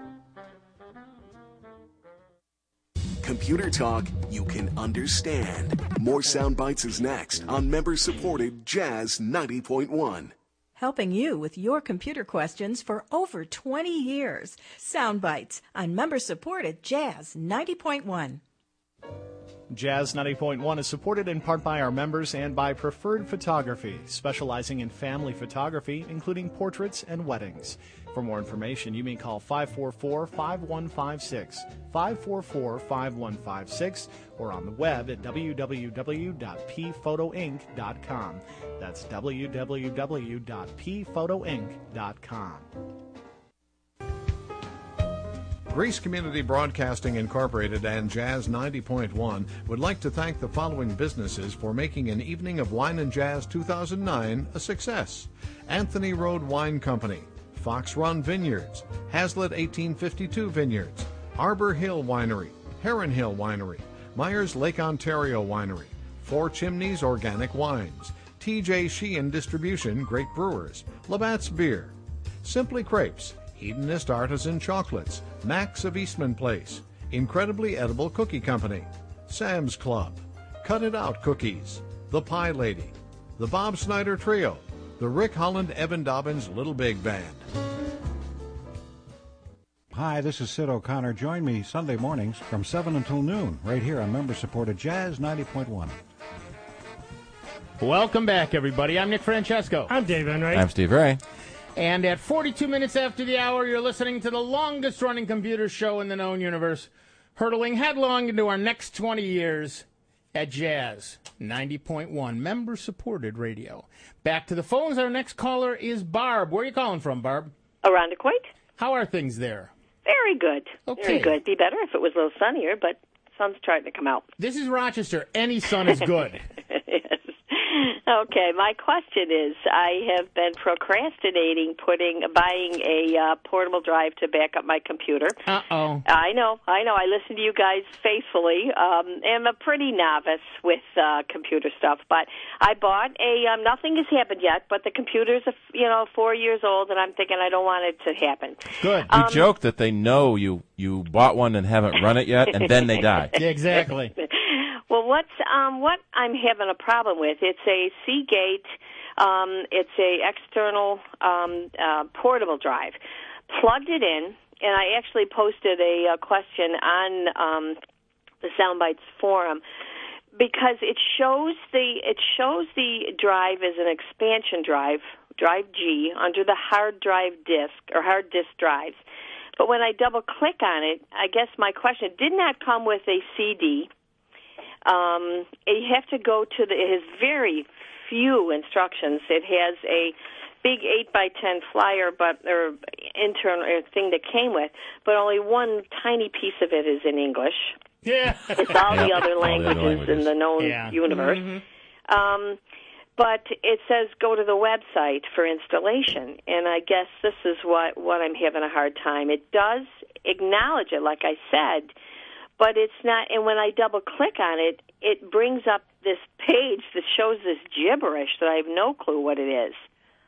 Computer talk you can understand. More Sound Bites is next on member-supported Jazz ninety point one. Helping you with your computer questions for over twenty years. Sound Bites on member-supported Jazz ninety point one. Jazz ninety point one is supported in part by our members and by Preferred Photography, specializing in family photography, including portraits and weddings. For more information, you may call five four four, five one five six, five four four, five one five six, or on the web at w w w dot p photo inc dot com. That's w w w dot p photo inc dot com. Grace Community Broadcasting Incorporated and Jazz ninety point one would like to thank the following businesses for making an Evening of Wine and Jazz two thousand nine a success. Anthony Road Wine Company, Fox Run Vineyards, Hazlitt eighteen fifty-two Vineyards, Arbor Hill Winery, Heron Hill Winery, Myers Lake Ontario Winery, Four Chimneys Organic Wines, T J Sheehan Distribution Great Brewers, Labatt's Beer, Simply Crepes, Hedonist Artisan Chocolates, Max of Eastman Place, Incredibly Edible Cookie Company, Sam's Club, Cut It Out Cookies, The Pie Lady, The Bob Snyder Trio, the Rick Holland Evan Dobbins Little Big Band. Hi, this is Sid O'Connor. Join me Sunday mornings from seven until noon right here on member-supported Jazz ninety point one. Welcome back, everybody. I'm Nick Francesco. I'm Dave Enright. I'm Steve Ray. And at forty-two minutes after the hour, you're listening to the longest-running computer show in the known universe, hurtling headlong into our next twenty years at Jazz ninety point one, member-supported radio. Back to the phones. Our next caller is Barb. Where are you calling from, Barb? Irondequoit. How are things there? Very good. Okay. Very good. Be better if it was a little sunnier, but sun's trying to come out. This is Rochester. Any sun is good. Yes. Okay, my question is, I have been procrastinating putting buying a uh, portable drive to back up my computer. Uh-oh. I know, I know. I listen to you guys faithfully. Um, I'm a pretty novice with uh, computer stuff, but I bought a. Um, nothing has happened yet, but the computer's a, you know four years old, and I'm thinking I don't want it to happen. Good. You Um, joke that they know you you bought one and haven't run it yet, and then they die. Yeah, exactly. Well, what's um, what I'm having a problem with? It's a Seagate. Um, it's a external um, uh, portable drive. Plugged it in, and I actually posted a, a question on um, the Soundbites forum because it shows the it shows the drive as an expansion drive, drive G, under the hard drive disk or hard disk drives. But when I double click on it, I guess my question did not come with a C D. Um, you have to go to the, it has very few instructions. It has a big eight by ten flyer, but or internal or thing that came with, but only one tiny piece of it is in English. Yeah, it's all Yep. the other All the other languages, languages. in the known Yeah. universe. Mhm. Um, but it says go to the website for installation, and I guess this is what what I'm having a hard time. It does acknowledge it, like I said. But it's not, and when I double click on it, it brings up this page that shows this gibberish that I have no clue what it is.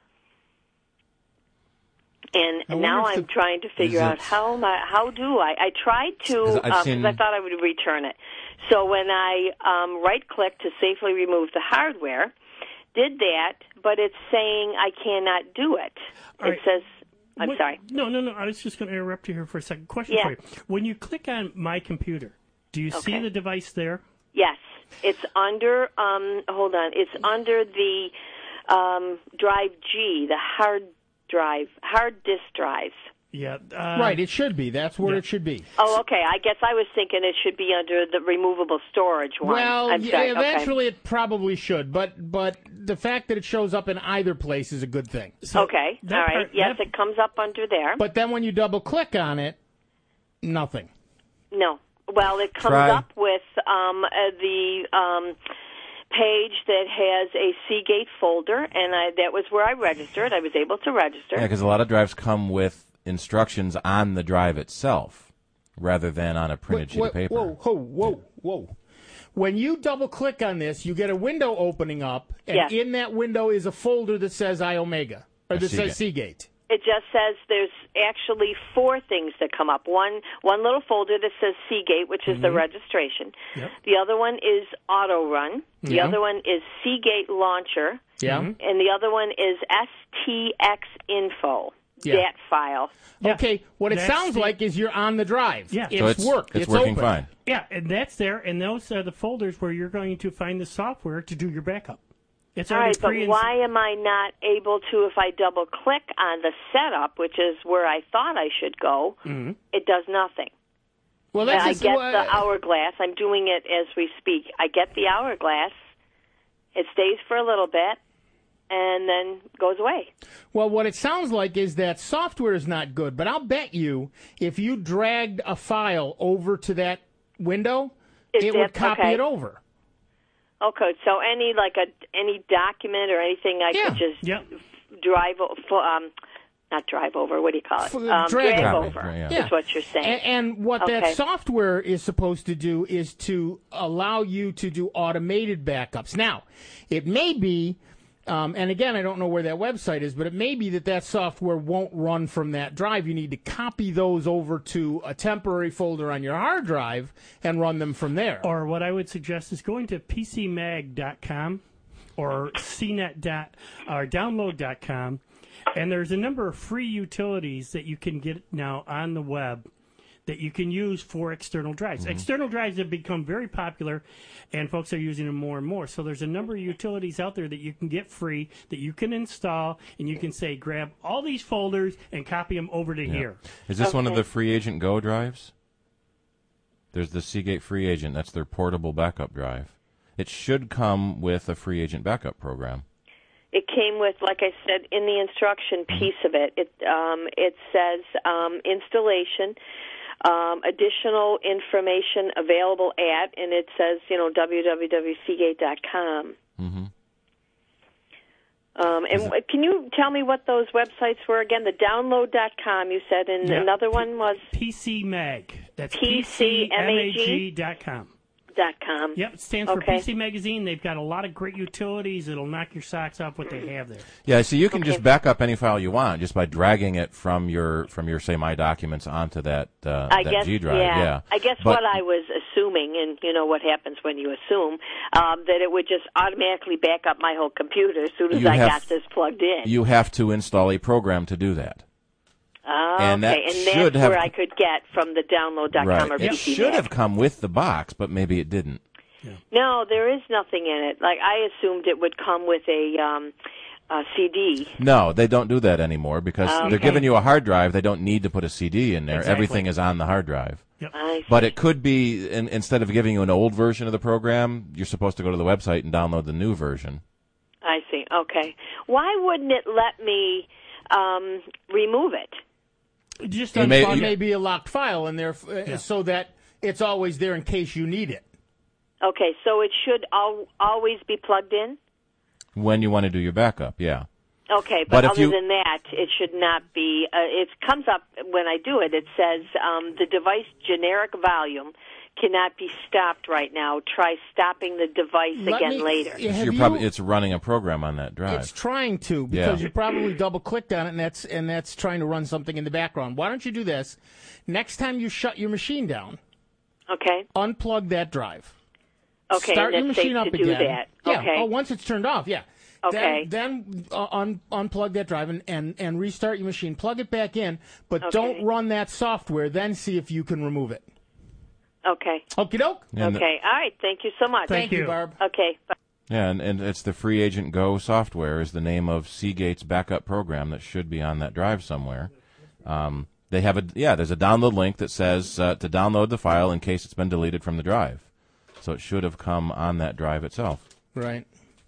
And I wonder now if I'm the- trying to figure is out it- how am I, how do I? I tried to 'Cause I've because seen- I thought I would return it. So when I um, right click to safely remove the hardware, did that, but it's saying I cannot do it. All it right. says. I'm What- sorry. No, no, no. I was just going to interrupt you here for a second. Question Yeah. for you. When you click on My Computer, do you see Okay. the device there? Yes, it's under. Um, hold on, it's under the um, drive G, the hard drive, hard disk drives. Yeah. right, it should be. That's where it should be. Oh, okay. I guess I was thinking it should be under the removable storage one. Well, I'm yeah, sorry. okay. eventually it probably should, but but the fact that it shows up in either place is a good thing. okay. All right. yes, it comes up under there. But then when you double click on it, nothing. No. Well, it comes Try. up with um, uh, the um, page that has a Seagate folder, and I, that was where I registered. I was able to register. Yeah, because a lot of drives come with instructions on the drive itself rather than on a printed sheet Wait, of paper. Whoa, whoa, whoa, whoa. When you double click on this, you get a window opening up, and Yes. in that window is a folder that says iOmega, or Or that Seagate. says Seagate. It just says there's actually four things that come up. One one little folder that says Seagate, which is the Mhm. registration. Yep. The other one is Auto Run. The Yeah. other one is Seagate Launcher. Yeah. Mhm. And the other one is S T X Info. Yeah. That file. Okay, what it That's sounds the- like is you're on the drive. Yeah. It's, worked. It's, open. Yeah, and that's there, and those are the folders where you're going to find the software to do your backup. It's All already right, but pre- why am I not able to, if I double click on the setup, which is where I thought I should go, Mhm. it does nothing. Well, And that's I just get what- the hourglass. I'm doing it as we speak. I get the hourglass. It stays for a little bit, and then goes away. Well, what it sounds like is that software is not good, but I'll bet you if you dragged a file over to that window, Is it that- would copy okay. it over. Okay, so any like a any document or anything I could just drive o- fo- um not drive over. What do you call it? Um, drag drag over. over. Yeah. Is what you're saying. And, and what that Okay. software is supposed to do is to allow you to do automated backups. Now, it may be, um, and again, I don't know where that website is, but it may be that that software won't run from that drive. You need to copy those over to a temporary folder on your hard drive and run them from there. Or what I would suggest is going to P C mag dot com or C net dot or download dot com, and there's a number of free utilities that you can get now on the web that you can use for external drives. Mm-hmm. External drives have become very popular, and folks are using them more and more. So there's a number of utilities out there that you can get free, that you can install, and you can say, grab all these folders and copy them over to Yeah. here. Is this one of the Free Agent Go drives? There's the Seagate Free Agent. That's their portable backup drive. It should come with a Free Agent backup program. It came with, like I said, in the instruction piece of it. It um, it says um, installation, um, additional information available at, and it says you know w w w dot seagate dot com. Mm-hmm. Um, and w- can you tell me what those websites were again? The download dot com, you said, and Yeah. another one was? P C Mag. That's P C M A G dot com. Dot com. Yep, it stands for Okay. P C Magazine. They've got a lot of great utilities. It'll knock your socks off what they have there. Yeah, so you can Okay. just back up any file you want just by dragging it from your from your say My Documents onto that uh, I that guess, G drive. yeah. Yeah, I guess But what I was assuming, and you know what happens when you assume, um, that it would just automatically back up my whole computer as soon as You I have- got this plugged in. you have to install a program to do that. Oh, and that okay, and should that's have- where I could get from the download dot com Right. or It P C should Mag. have come with the box, but maybe it didn't. No, there is nothing in it. Like I assumed it would come with a, um, a C D. No, they don't do that anymore because Okay. they're giving you a hard drive. They don't need to put a C D in there. Exactly. Everything is on the hard drive. I But it could be, in, instead of giving you an old version of the program, you're supposed to go to the website and download the new version. I see. Okay. Why wouldn't it let me um, remove it? Just You It may- may, you- may be a locked file in there, uh, so that it's always there in case you need it. Okay, so it should al- always be plugged in? When you want to do your backup, yeah. Okay, but, But if other you- than that, it should not be. Uh, it comes up when I do it. It says um, the device generic volume cannot be stopped right now. Try stopping the device Let again me- later. Yeah, have You're you- probably, it's running a program on that drive. It's trying to because Yeah. you probably double clicked on it, and that's and that's trying to run something in the background. Why don't you do this? Next time you shut your machine down, Okay. unplug that drive. Okay, Start and your that's machine safe up to do again. that. Yeah. Okay. Oh, once it's turned off, yeah. Okay. Then, then uh, un- unplug that drive and, and, and restart your machine. Plug it back in, but Okay. don't run that software. Then see if you can remove it. Okay. Okie doke. And the- Okay. All right. Thank you so much. Thank you, Barb. Okay. Bye. Yeah, and, and it's the Free Agent Go software is the name of Seagate's backup program that should be on that drive somewhere. Um, they have a yeah, there's a download link that says uh, to download the file in case it's been deleted from the drive. So it should have come on that drive itself. Right.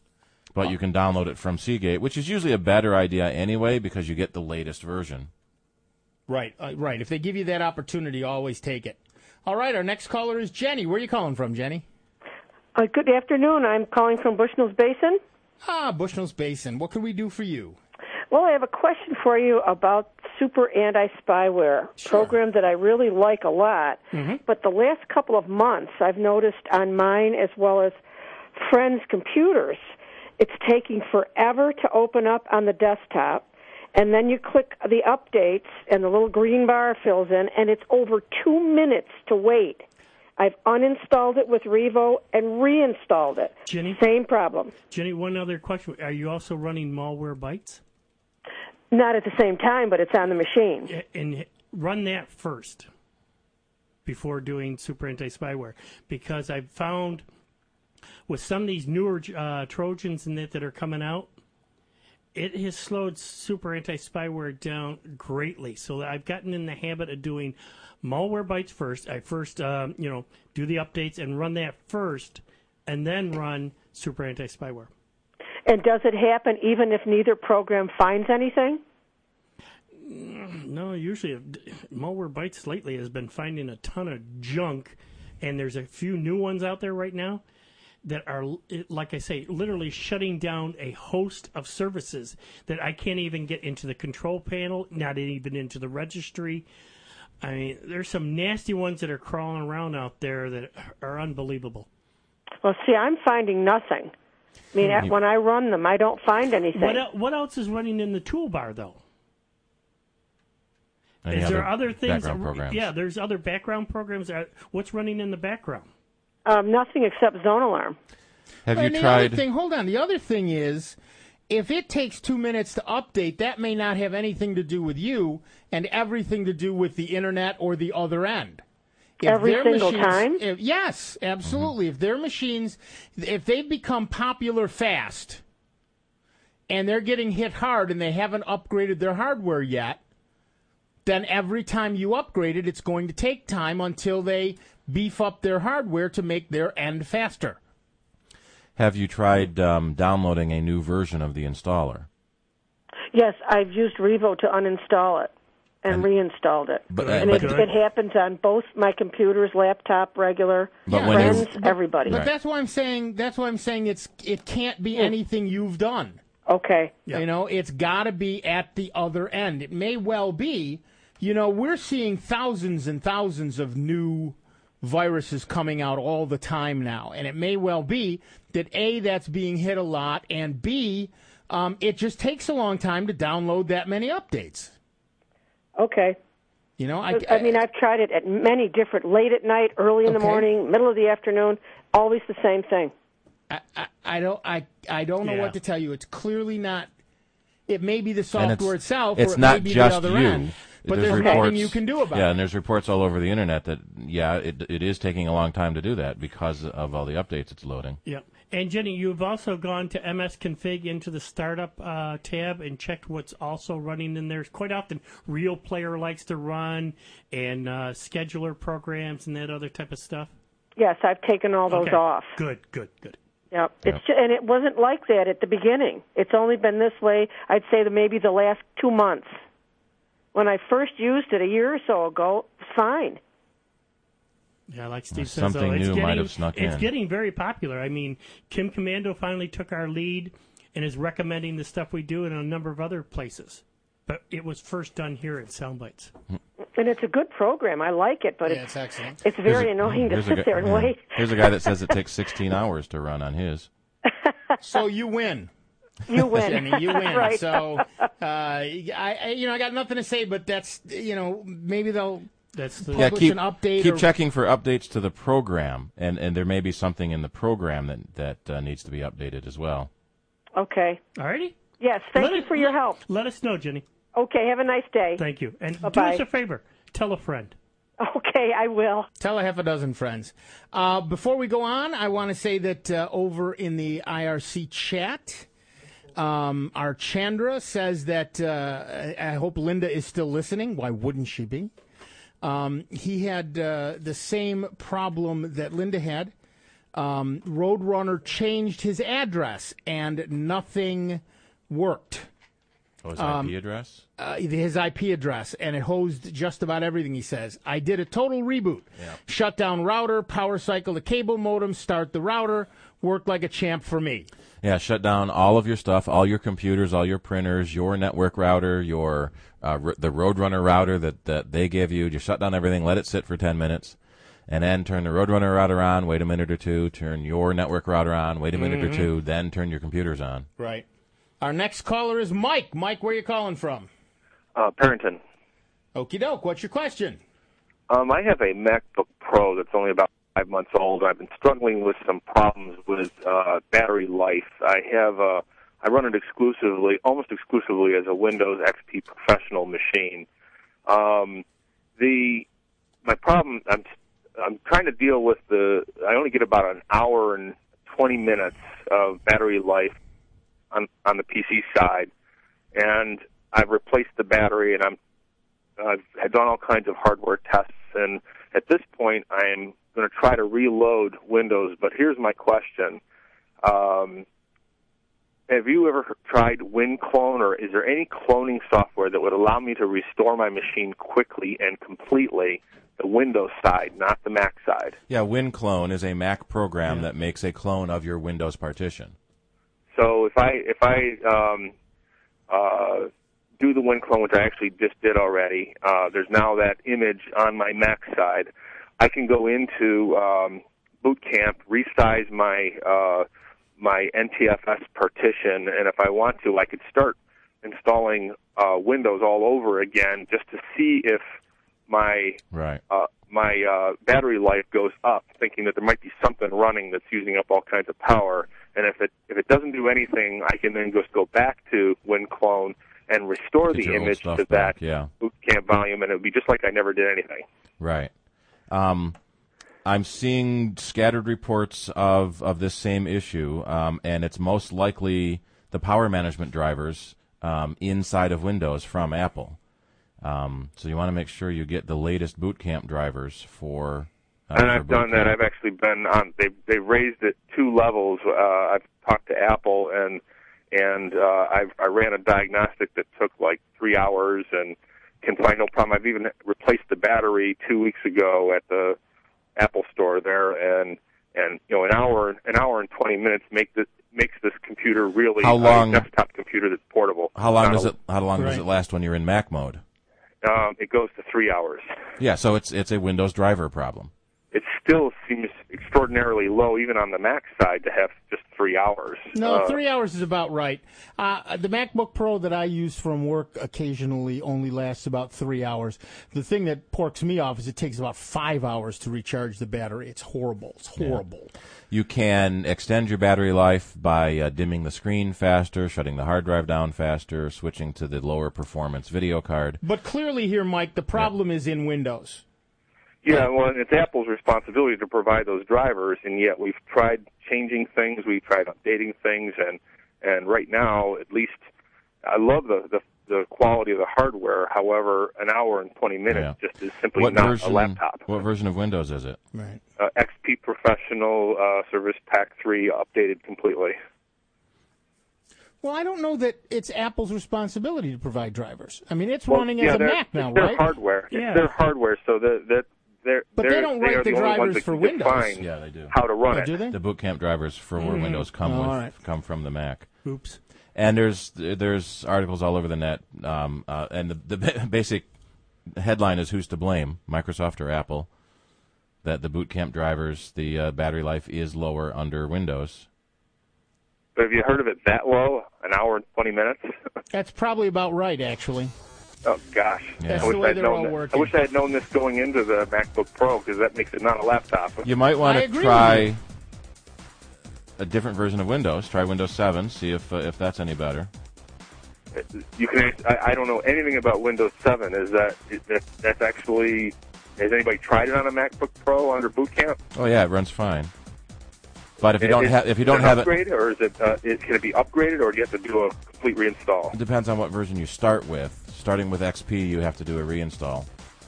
But you can download it from Seagate, which is usually a better idea anyway because you get the latest version. Right. Uh, right. If they give you that opportunity, always take it. All right. Our next caller is Jenny. Where are you calling from, Jenny? Uh, good afternoon. I'm calling from Bushnell's Basin. Ah, Bushnell's Basin. What can we do for you? Well, I have a question for you about Super Anti-Spyware, program that I really like a lot. Mm-hmm. But the last couple of months, I've noticed on mine as well as friends' computers, it's taking forever to open up on the desktop. And then you click the updates, and the little green bar fills in, and it's over two minutes to wait. I've uninstalled it with Revo and reinstalled it. Jenny? Same problem. Jenny, one other question. Are you also running malware bytes? Not at the same time, but it's on the machine. Yeah, and run that first before doing Super Anti-Spyware. Because I've found with some of these newer uh, Trojans and that that are coming out, it has slowed Super Anti-Spyware down greatly. So I've gotten in the habit of doing malware bytes first. I first, um, you know, do the updates and run that first, and then run Super Anti-Spyware. And does it happen even if neither program finds anything? No, usually Malware Bytes lately has been finding a ton of junk, and there's a few new ones out there right now that are, like I say, literally shutting down a host of services that I can't even get into the control panel, not even into the registry. I mean, there's some nasty ones that are crawling around out there that are unbelievable. Well, see, I'm finding nothing. I mean, Hmm. when I run them, I don't find anything. What, el- what else is running in the toolbar, though? Any is there other other things? background programs? Yeah, there's other background programs. Uh, What's running in the background? Um, nothing except Zone Alarm. Have and you the tried? Other thing, hold on. The other thing is, if it takes two minutes to update, that may not have anything to do with you and everything to do with the internet or the other end. If Every their single machines- time? if- yes, absolutely. If their machines, if they've become popular fast, and they're getting hit hard, and they haven't upgraded their hardware yet, then every time you upgrade it, it's going to take time until they beef up their hardware to make their end faster. Have you tried um, downloading a new version of the installer? Yes, I've used Revo to uninstall it and, reinstalled it. But- and but- it, it happens on both my computers, laptop, regular, But when friends, you- everybody. But that's why I'm saying that's why I'm saying it's it can't be anything you've done. Okay. You know, it's got to be at the other end. It may well be, you know, we're seeing thousands and thousands of new viruses coming out all the time now. And it may well be that, A, that's being hit a lot, and B, um, it just takes a long time to download that many updates. Okay. You know, I, I mean, I've tried it at many different, late at night, early in the Okay. morning, middle of the afternoon, always the same thing. I, I, I don't I I don't know Yeah. what to tell you. It's clearly not. It may be the And software it's, itself, it's or it not may be just the other you. end. But there's, reports, nothing you can do about yeah, it. and there's reports all over the internet that yeah, it it is taking a long time to do that because of all the updates it's loading. Yep. And Jenny, you've also gone to M S Config into the startup uh, tab and checked what's also running in there. Quite often, Real Player likes to run, and uh, scheduler programs and that other type of stuff. Yes, I've taken all those Okay. off. Good, good, good. Yep. It's ju- and it wasn't like that at the beginning. It's only been this way, I'd say, that maybe the last two months. When I first used it a year or so ago, it was fine. Yeah, like Steve says, Something though, it's new getting, might have snuck It's in. getting very popular. I mean, Kim Commando finally took our lead and is recommending the stuff we do in a number of other places. But it was first done here at Soundbites. And it's a good program. I like it, but Yeah, it's it's excellent. It's very annoying to Here's a sit guy- there and yeah. wait. Here's a guy that says it takes sixteen hours to run on his. So you win. You win. Jenny, you win. Right. So, uh, I, I, you know, I got nothing to say, but that's, you know, maybe they'll that's the, publish Yeah, keep an update. keep or, checking for updates to the program, and, and there may be something in the program that that uh, needs to be updated as well. Okay. All righty. Yes, thank Let you us- for your help. Let us know, Jenny. Okay, have a nice day. Thank you. And do Bye-bye. us a favor. Tell a friend. Okay, I will. Tell a half a dozen friends. Uh, before we go on, I want to say that uh, over in the I R C chat, um, our Chandra says that uh, I I hope Linda is still listening. Why wouldn't she be? Um, he had uh, the same problem that Linda had. Um, Roadrunner changed his address and nothing worked. Oh, his Um, I P address? Uh, his I P address, and it hosed just about everything, he says. I did a total reboot. Yeah. Shut down router, power cycle the cable modem, start the router. Worked like a champ for me. Yeah, shut down all of your stuff, all your computers, all your printers, your network router, your uh, r- the Roadrunner router that, that they give you. Just shut down everything, let it sit for ten minutes, and then turn the Roadrunner router on, wait a minute or two, turn your network router on, wait a minute Mhm. or two, then turn your computers on. Right. Our next caller is Mike. Mike, where you calling from? Uh, Parrington. Okie doke. What's your question? Um, I have a MacBook Pro that's only about five months old. I've been struggling with some problems with uh, battery life. I have uh, I run it exclusively, almost exclusively, as a Windows X P professional machine. Um, the my problem, I'm I'm trying to deal with the. I only get about an hour and twenty minutes of battery life on on the P C side, and I've replaced the battery, and I'm I've had done all kinds of hardware tests, and at this point, I'm going to try to reload Windows. But here's my question: um, have you ever tried WinClone, or is there any cloning software that would allow me to restore my machine quickly and completely? The Windows side, not the Mac side. Yeah, WinClone is a Mac program that makes a clone of your Windows partition. So if I if I um, uh, do the WinClone, which I actually just did already, uh, there's now that image on my Mac side. I can go into um, Boot Camp, resize my uh, my N T F S partition, and if I want to, I could start installing uh, Windows all over again just to see if my right. uh, my uh, battery life goes up, thinking that there might be something running that's using up all kinds of power. And if it if it doesn't do anything, I can then just go back to WinClone and restore Get the your old image stuff to back, that yeah. Boot Camp volume, and it would be just like I never did anything. Right. Um, I'm seeing scattered reports of, of this same issue, um, and it's most likely the power management drivers um, inside of Windows from Apple. Um, so you want to make sure you get the latest Boot Camp drivers for. Uh, and for I've Boot done that. Camp. I've actually been on. They they raised it two levels. Uh, I've talked to Apple, and and uh, I've, I ran a diagnostic that took like three hours and can find no problem. I've even replaced the battery two weeks ago at the Apple store there, and and you know an hour an hour and twenty minutes make this makes this computer really How long- a desktop How long Not does a- it? How long does Right. it last when you're in Mac mode? Um, it goes to three hours. Yeah, so it's it's a Windows driver problem. It still seems extraordinarily low, even on the Mac side, to have just three hours. No, Uh, three hours is about right. Uh, the MacBook Pro that I use from work occasionally only lasts about three hours. The thing that porks me off is it takes about five hours to recharge the battery. It's horrible. It's horrible. You can extend your battery life by uh, dimming the screen faster, shutting the hard drive down faster, switching to the lower performance video card. But clearly here, Mike, the problem is in Windows. Yeah, well, it's Apple's responsibility to provide those drivers, and yet we've tried changing things, we've tried updating things, and and right now, at least, I love the the, the quality of the hardware. However, an hour and twenty minutes Yeah. just is simply What not version? a laptop. What version of Windows is it? Right. Uh, X P Professional uh, Service Pack three updated completely. Well, I don't know that it's Apple's responsibility to provide drivers. I mean, it's Well, running yeah, as a they're- Mac now, it's their right? hardware. Yeah. It's their hardware, so that that they're But they they're, don't they write are the the only ones drivers that for can Windows. define Yeah, they do. how to run Oh, it. do they? The boot camp drivers for Mhm. Windows come Oh, with all right. come from the Mac. Oops. And there's there's articles all over the net, um, uh, and the, the basic headline is "Who's to blame? Microsoft or Apple?" That the boot camp drivers, the uh, battery life is lower under Windows. But have you heard of it that low? An hour and twenty minutes? That's probably about right, actually. Oh gosh! That's I wish the way I'd they're known all that. working. I wish I had known this going into the MacBook Pro, because that makes it not a laptop. You might want I to agree with try a different version of Windows. Try Windows seven. See if uh, if that's any better. You can. I, I don't know anything about Windows seven. Is that, is that that's actually? Has anybody tried it on a MacBook Pro under Boot Camp? Oh yeah, it runs fine. But if you don't Is- have if you is don't it have it, upgraded, or is it? Uh, is, can it be upgraded, or do you have to do a complete reinstall? it depends on what version you start with. Starting with X P, you have to do a reinstall.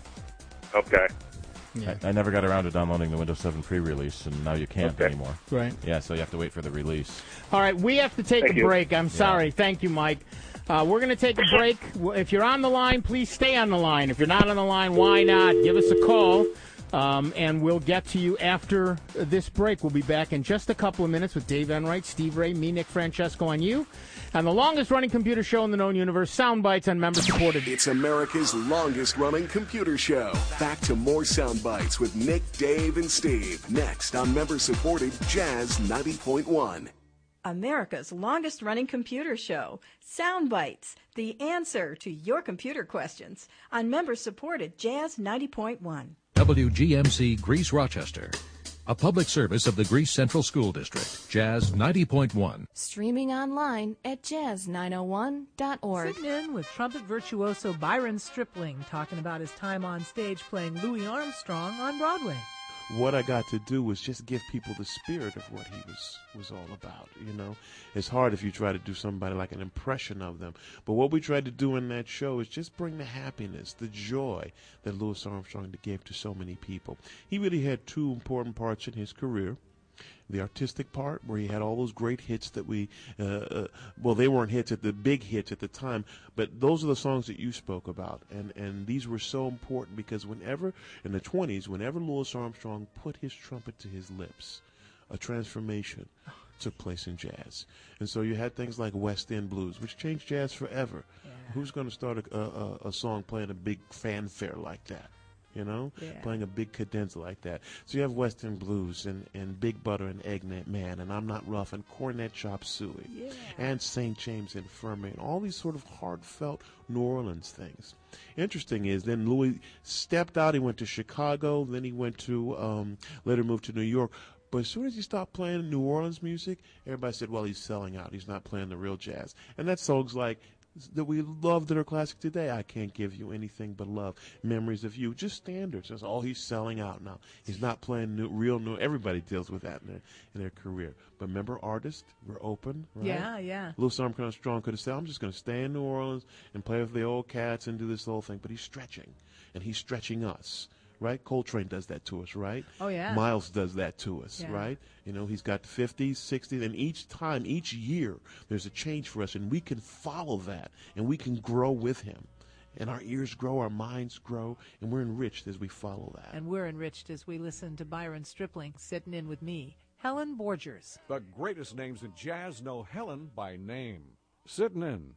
Okay. Yeah. I, I never got around to downloading the Windows seven pre-release, and now you can't Okay. anymore. Right. Yeah, so you have to wait for the release. All right, we have to take Thank a you. break. I'm sorry. Thank you, Mike. Uh, we're going to take a break. If you're on the line, please stay on the line. If you're not on the line, why not? Give us a call, um, and we'll get to you after this break. We'll be back in just a couple of minutes with Dave Enright, Steve Ray, me, Nick Francesco, and you, on the longest-running computer show in the known universe, Sound Bites on member-supported. It's America's longest-running computer show. Back to more Sound Bites with Nick, Dave, and Steve. Next on member-supported Jazz ninety point one. America's longest-running computer show, Sound Bites, the answer to your computer questions, on member-supported Jazz ninety point one. W G M C Greece Rochester, a public service of the Greece Central School District, Jazz ninety point one. Streaming online at jazz nine oh one dot org. Sitting in with trumpet virtuoso Byron Stripling talking about his time on stage playing Louis Armstrong on Broadway. What I got to do was just give people the spirit of what he was was all about. You know, it's hard if you try to do somebody like an impression of them. But what we tried to do in that show is just bring the happiness, the joy that Louis Armstrong gave to so many people. He really had two important parts in his career. The artistic part, where he had all those great hits that we, uh, uh, well, they weren't hits at the big hits at the time, but those are the songs that you spoke about, and and these were so important because whenever in the twenties, whenever Louis Armstrong put his trumpet to his lips, a transformation took place in jazz, and so you had things like West End Blues, which changed jazz forever. Yeah. Who's going to start a, a, a song playing a big fanfare like that? You know, Yeah. playing a big cadenza like that. So you have Western Blues and, and Big Butter and Eggnet Man and I'm Not Rough and Cornet Chop Suey Yeah. and Saint James Infirmary and all these sort of heartfelt New Orleans things. Interesting is then Louis stepped out. He went to Chicago. Then he went to um, later moved to New York. But as soon as he stopped playing New Orleans music, everybody said, well, he's selling out. He's not playing the real jazz. And that's songs like that we love that are classic today. I Can't Give You Anything But Love, Memories of You, just standards. Just, oh, he's selling out now. He's not playing new, real new. Everybody deals with that in their, in their career. But remember, artists, we're open, right? Yeah, yeah. Louis Armstrong could have said, I'm just going to stay in New Orleans and play with the old cats and do this whole thing. But he's stretching, and he's stretching us. Right? Coltrane does that to us, right? Oh, yeah. Miles does that to us, Yeah. right? You know, he's got the fifties, sixties, and each time, each year, there's a change for us, and we can follow that, and we can grow with him. And our ears grow, our minds grow, and we're enriched as we follow that. And we're enriched as we listen to Byron Stripling sitting in with me, Helen Borgers. The greatest names in jazz know Helen by name. Sitting in.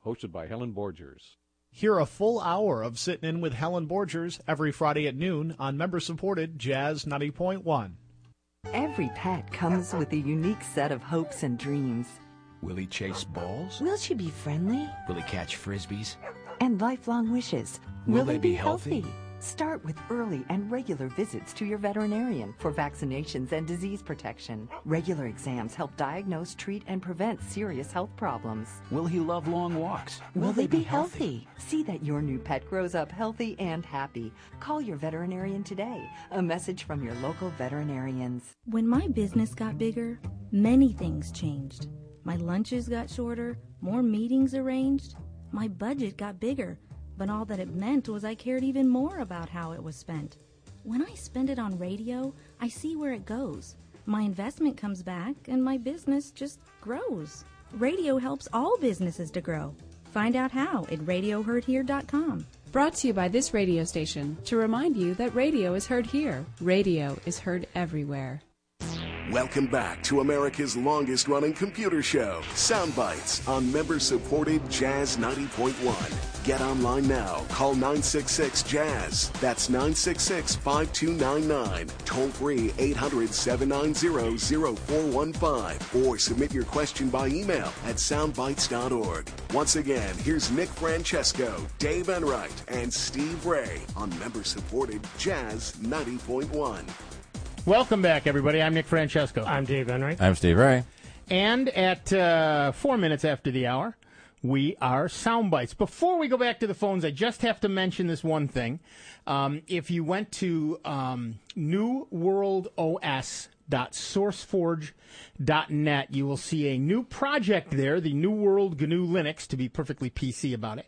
hosted by Helen Borgers. Hear a full hour of Sitting In with Helen Borgers every Friday at noon on member-supported Jazz ninety point one. Every pet comes with a unique set of hopes and dreams. Will he chase balls? Will she be friendly? Will he catch frisbees? And lifelong wishes. Will they be healthy? Start with early and regular visits to your veterinarian for vaccinations and disease protection. Regular exams help diagnose, treat, and prevent serious health problems. Will he love long walks? Will, Will they, they be healthy? healthy? See that your new pet grows up healthy and happy. Call your veterinarian today. A message from your local veterinarians. When my business got bigger, many things changed. My lunches got shorter, more meetings arranged. My budget got bigger. But all that it meant was I cared even more about how it was spent. When I spend it on radio, I see where it goes. My investment comes back, and my business just grows. Radio helps all businesses to grow. Find out how at radio heard here dot com. Brought to you by this radio station to remind you that radio is heard here. Radio is heard everywhere. Welcome back to America's longest-running computer show, Soundbites, on member-supported Jazz ninety point one. Get online now. Call nine six six, jazz. That's nine six six, five two nine nine. Toll free eight hundred, seven nine zero, zero four one five. Or submit your question by email at soundbites dot org. Once again, here's Nick Francesco, Dave Enright, and Steve Ray on member-supported Jazz ninety point one. Welcome back, everybody. I'm Nick Francesco. I'm Dave Enright. I'm Steve Ray. And at uh, four minutes after the hour, we are Soundbites. Before we go back to the phones, I just have to mention this one thing. Um, if you went to um, new world O S dot sourceforge dot net, you will see a new project there, the New World G N U Linux, to be perfectly P C about it,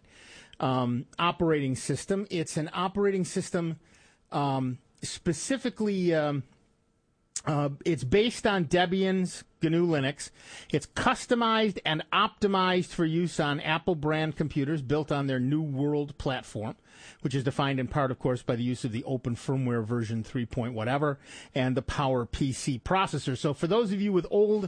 um, operating system. It's an operating system um, specifically... Um, Uh, it's based on Debian's G N U Linux. It's customized and optimized for use on Apple brand computers built on their New World platform, which is defined in part, of course, by the use of the open firmware version three point whatever and the PowerPC processor. So for those of you with old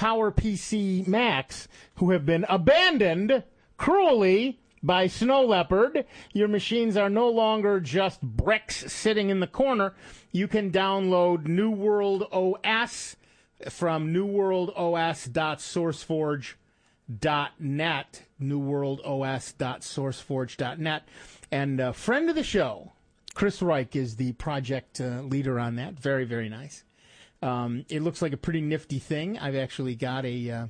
PowerPC Macs who have been abandoned cruelly by Snow Leopard, your machines are no longer just bricks sitting in the corner. You can download New World O S from new world O S dot sourceforge dot net, new world O S dot sourceforge dot net. And a friend of the show, Chris Reich, is the project uh, leader on that. Very, very nice. Um, it looks like a pretty nifty thing. I've actually got a uh,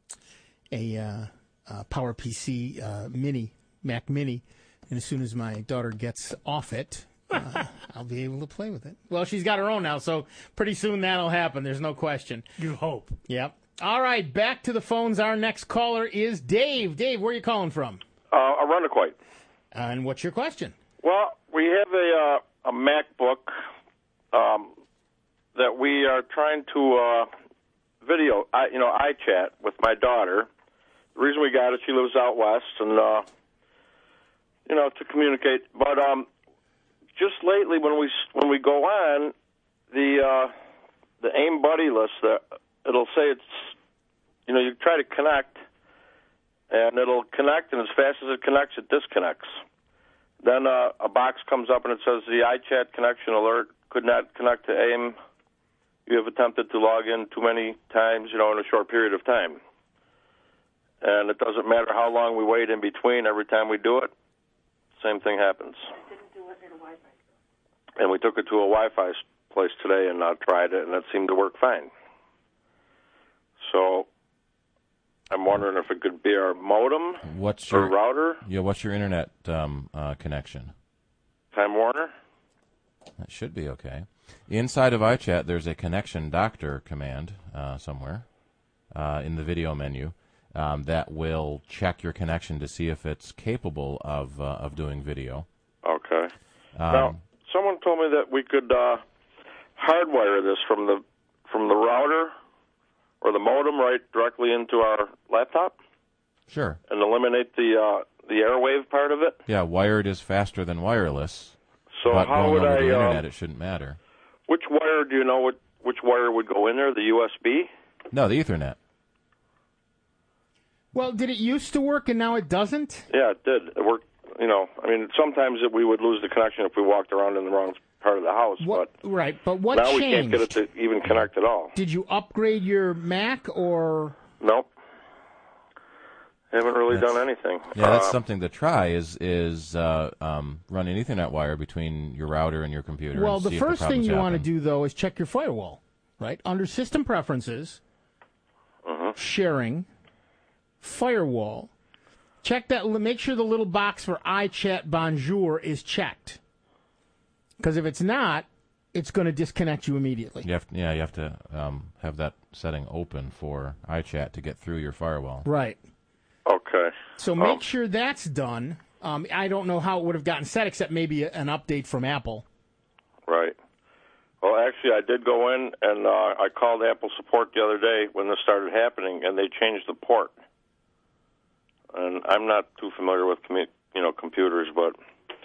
a uh, uh, PowerPC uh, Mini, Mac Mini, and as soon as my daughter gets off it, uh, I'll be able to play with it. Well, she's got her own now, so pretty soon that'll happen. There's no question. You hope. Yep. All right, back to the phones. Our next caller is Dave. Dave, where are you calling from? Uh, Arundequoit. Uh, and what's your question? Well, we have a uh, a MacBook um, that we are trying to uh, video, I, you know, iChat with my daughter. The reason we got it, she lives out west, and uh, you know, to communicate. But um, just lately, when we when we go on the uh, the AIM buddy list, that it'll say it's, you know, you try to connect, and it'll connect, and as fast as it connects, it disconnects. Then uh, a box comes up and it says the iChat connection alert could not connect to AIM. You have attempted to log in too many times, you know, in a short period of time. And it doesn't matter how long we wait in between. Every time we do it, same thing happens. And we took it to a Wi-Fi place today and uh, tried it, and it seemed to work fine. So I'm wondering if it could be our modem what's or your, router. Yeah, what's your internet um, uh, connection? Time Warner? That should be okay. Inside of iChat, there's a connection doctor command uh, somewhere uh, in the video menu um, that will check your connection to see if it's capable of uh, of doing video. Okay. Um, now, someone told me that we could uh, hardwire this from the from the router or the modem right directly into our laptop. Sure. And eliminate the uh, the airwave part of it. Yeah, wired is faster than wireless. So but how going would over I? the internet, uh, it shouldn't matter. Which wire do you know? What which wire would go in there? The U S B? No, the Ethernet. Well, did it used to work and now it doesn't? Yeah, it did. It worked. You know, I mean, sometimes it, we would lose the connection if we walked around in the wrong part of the house. What, but right, but what now changed? we can't get it to even connect at all. Did you upgrade your Mac or? Nope. Haven't really That's- done anything. Yeah, that's Uh, something to try. Is is uh, um, run an Ethernet wire between your router and your computer. Well, and the see first if the thing you want to happen. do, though, is check your firewall, right? Under System Preferences, Sharing, Firewall. Check that. Make sure the little box for iChat Bonjour is checked. Because if it's not, it's going to disconnect you immediately. You have, yeah, you have to um, have that setting open for iChat to get through your firewall. Right. Okay. So make sure that's done. Um, I don't know how it would have gotten set, except maybe a, an update from Apple. Right. Well, actually, I did go in and uh, I called Apple support the other day when this started happening, and they changed the port. And I'm not too familiar with commu- you know computers, but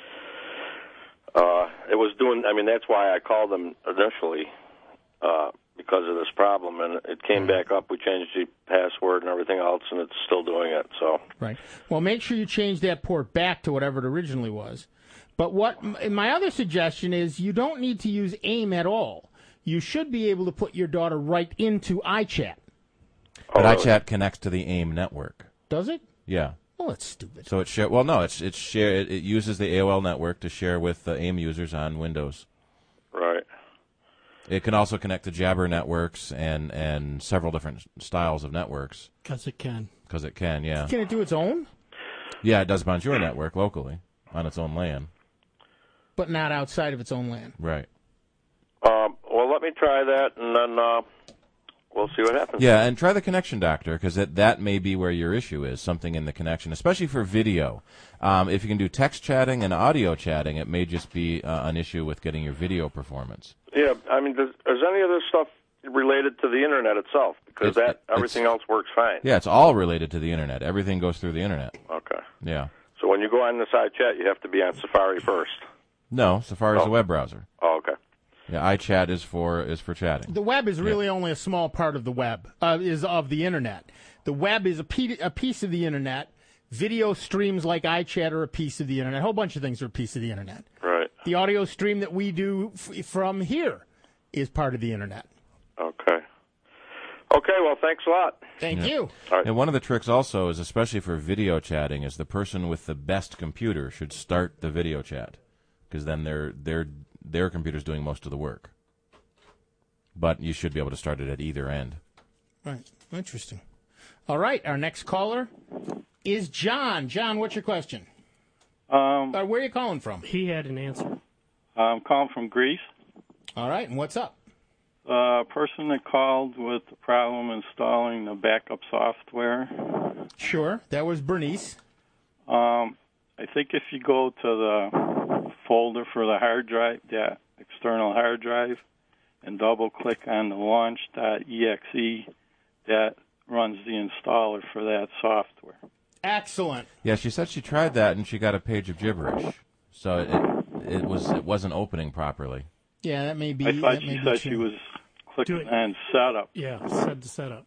uh, it was doing. I mean, that's why I called them initially uh, because of this problem, and it came back up. We changed the password and everything else, and it's still doing it. So Right. Well, make sure you change that port back to whatever it originally was. But what m- my other suggestion is, you don't need to use AIM at all. You should be able to put your daughter right into iChat. But iChat connects to the AIM network. Does it? Yeah. Well, it's stupid. So it share. Well, no, it's it's share. It, it uses the A O L network to share with the AIM users on Windows. right. It can also connect to Jabber networks and and several different styles of networks. Because it can. Because it can, yeah. Can it do its own? Yeah, it does Bonjour network locally on its own LAN. But not outside of its own LAN. Right. Um, well, let me try that, and then uh, we'll see what happens. Yeah, and try the connection doctor, because that, that may be where your issue is, something in the connection, especially for video. Um, if you can do text chatting and audio chatting, it may just be uh, an issue with getting your video performance. Yeah, I mean, does, is any of this stuff related to the Internet itself? Because It's- that everything else works fine. Yeah, it's all related to the Internet. Everything goes through the Internet. Okay. Yeah. So when you go on this iChat, you have to be on Safari first. No, Safari is Oh. a web browser. Oh, okay. Yeah, iChat is for is for chatting. The web is really only a small part of the web, uh, is of the Internet. The web is a, pe- a piece of the Internet. Video streams like iChat are a piece of the Internet. A whole bunch of things are a piece of the Internet. Right. The audio stream that we do f- from here is part of the Internet. Okay. Okay, well, thanks a lot. Thank Yeah. you. And one of the tricks also is, especially for video chatting, is the person with the best computer should start the video chat, because then their their their computer's doing most of the work. But you should be able to start it at either end. Right. Interesting. All right. Our next caller is John. John, what's your question? Um, uh, where are you calling from? He had an answer. I'm calling from Greece. All right. And what's up? A person that called with the problem installing the backup software. Sure. That was Bernice. Um, I think if you go to the folder for the hard drive, that external hard drive, and double-click on the launch.exe, that runs the installer for that software. Excellent. Yeah, she said she tried that and she got a page of gibberish, so it it was it wasn't opening properly. Yeah, that may be. I thought that she may be said true. she was clicking Do it. on setup. Yeah, set the setup.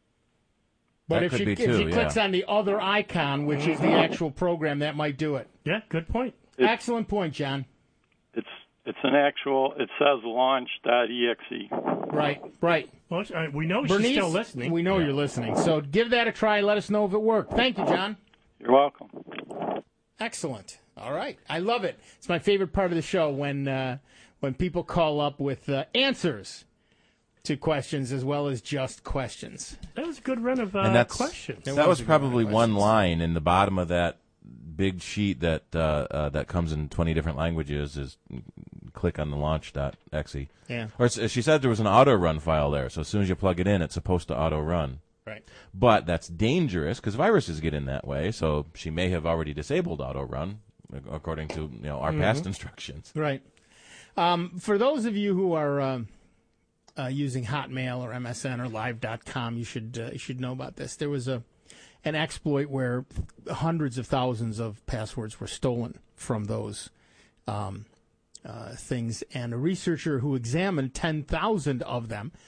But That if could she, be if too, she yeah. clicks on the other icon, which is the actual program, that might do it. Yeah, good point. Excellent point, John. It's it's an actual. It says launch.exe. Right, right. Well, uh, we know Bernice, she's still listening. we know you're listening. So give that a try. Let us know if it worked. Thank you, John. You're welcome. Excellent. All right. I love it. It's my favorite part of the show when uh, when people call up with uh, answers to questions as well as just questions. That was a good run of uh, and that's, questions. That was probably one line in the bottom of that big sheet that uh, uh, that comes in twenty different languages. Is click on the launch.exe. Yeah. Or it's, she said there was an auto run file there, so as soon as you plug it in, it's supposed to auto run. Right. But that's dangerous because viruses get in that way. So she may have already disabled auto run according to you know our Mhm. past instructions. Right. Um, for those of you who are um, uh, using Hotmail or M S N or Live dot com, you should uh, you should know about this. There was a an exploit where hundreds of thousands of passwords were stolen from those um, uh, things, and a researcher who examined ten thousand of them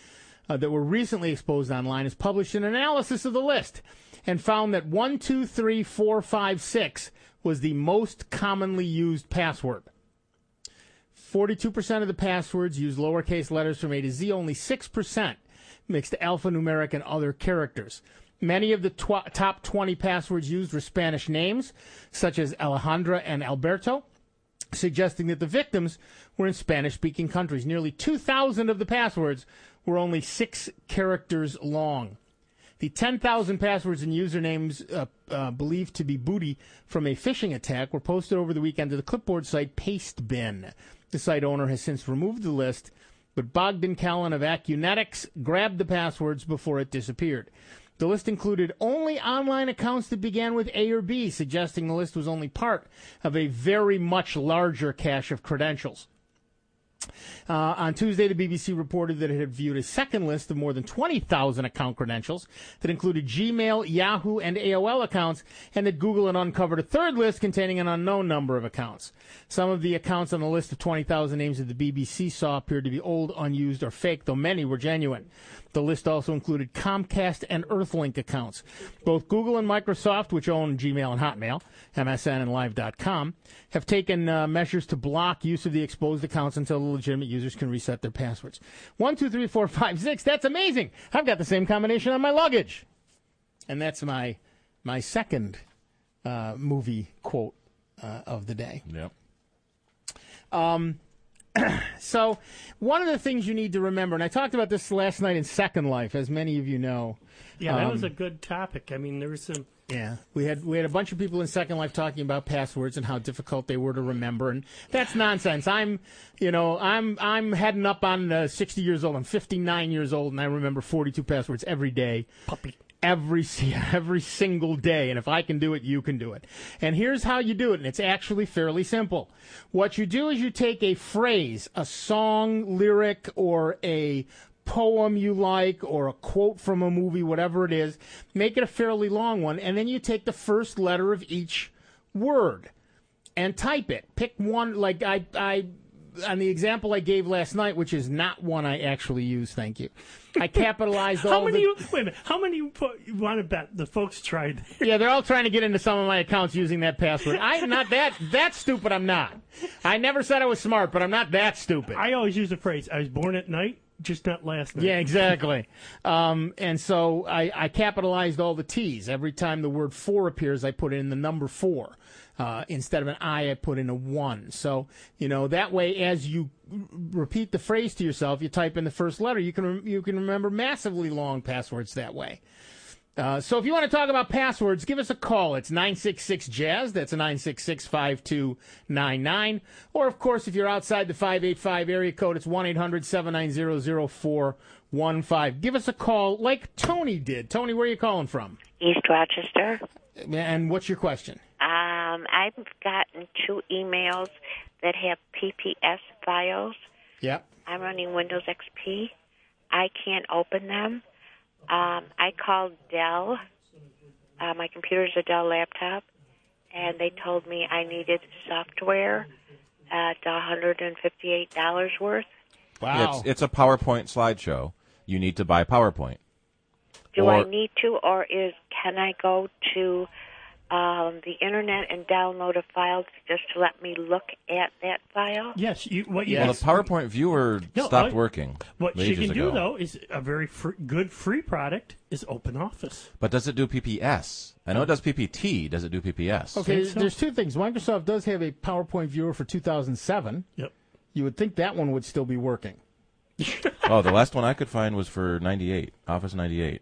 uh, that were recently exposed online has published an analysis of the list and found that one two three four five six was the most commonly used password. forty-two percent of the passwords use lowercase letters from A to Z. Only six percent mixed alphanumeric and other characters. Many of the tw- top twenty passwords used were Spanish names, such as Alejandra and Alberto, suggesting that the victims were in Spanish-speaking countries. Nearly two thousand of the passwords were only six characters long. The ten thousand passwords and usernames uh, uh, believed to be booty from a phishing attack were posted over the weekend to the clipboard site Pastebin. The site owner has since removed the list, but Bogdan Callan of Acunetics grabbed the passwords before it disappeared. The list included only online accounts that began with A or B, suggesting the list was only part of a very much larger cache of credentials. Uh, on Tuesday, the B B C reported that it had viewed a second list of more than twenty thousand account credentials that included Gmail, Yahoo, and A O L accounts, and that Google had uncovered a third list containing an unknown number of accounts. Some of the accounts on the list of twenty thousand names that the B B C saw appeared to be old, unused, or fake, though many were genuine. The list also included Comcast and Earthlink accounts. Both Google and Microsoft, which own Gmail and Hotmail, M S N and Live dot com, have taken uh, measures to block use of the exposed accounts until the legitimate users can reset their passwords. One, two, three, four, five, six. That's amazing. I've got the same combination on my luggage. And that's my my second uh, movie quote uh, of the day. Yep. Um. So, one of the things you need to remember, and I talked about this last night in Second Life, as many of you know. Yeah, that um, was a good topic. I mean, there was some. Yeah, we had we had a bunch of people in Second Life talking about passwords and how difficult they were to remember, and that's nonsense. I'm, you know, I'm I'm heading up on uh, sixty years old. I'm fifty-nine years old, and I remember forty-two passwords every day. Puppy. Every every single day, and if I can do it, you can do it. And here's how you do it, and it's actually fairly simple. What you do is you take a phrase, a song, lyric, or a poem you like, or a quote from a movie, whatever it is, make it a fairly long one, and then you take the first letter of each word and type it. Pick one, like I, I on the example I gave last night, which is not one I actually use, thank you. I capitalized all How many? the... You, wait a minute. How many you, put, you want to bet the folks tried? Yeah, they're all trying to get into some of my accounts using that password. I'm not that that stupid. I'm not. I never said I was smart, but I'm not that stupid. I always use the phrase, I was born at night, just not last night. Yeah, exactly. um, and so I, I capitalized all the T's. Every time the word four appears, I put in the number four. Uh, instead of an I, I put in a one. So, you know, that way, as you r- repeat the phrase to yourself, you type in the first letter. You can re- you can remember massively long passwords that way. Uh, so if you want to talk about passwords, give us a call. It's nine six six jazz. That's nine six six, five two nine nine. Or, of course, if you're outside the five eight five area code, it's one eight hundred seven nine zero zero four one five. Give us a call like Tony did. Tony, where are you calling from? East Rochester. And what's your question? Um, I've gotten two emails that have P P S files. Yep. I'm running Windows X P. I can't open them. Um, I called Dell. Uh, my computer's a Dell laptop, and they told me I needed software at one hundred fifty-eight dollars worth. Wow. It's, it's a PowerPoint slideshow. You need to buy PowerPoint. Do or, I need to, or is can I go to um, the internet and download a file just to let me look at that file? Yes. You, what you Well, the PowerPoint viewer No, stopped I- working What she ages can do, ago. though, is a very free, good free product is OpenOffice. But does it do P P S? I know it does P P T. Does it do P P S? Okay, there's two things. Microsoft does have a PowerPoint viewer for two thousand seven. Yep. You would think that one would still be working. Oh, the last one I could find was for ninety-eight, Office ninety-eight.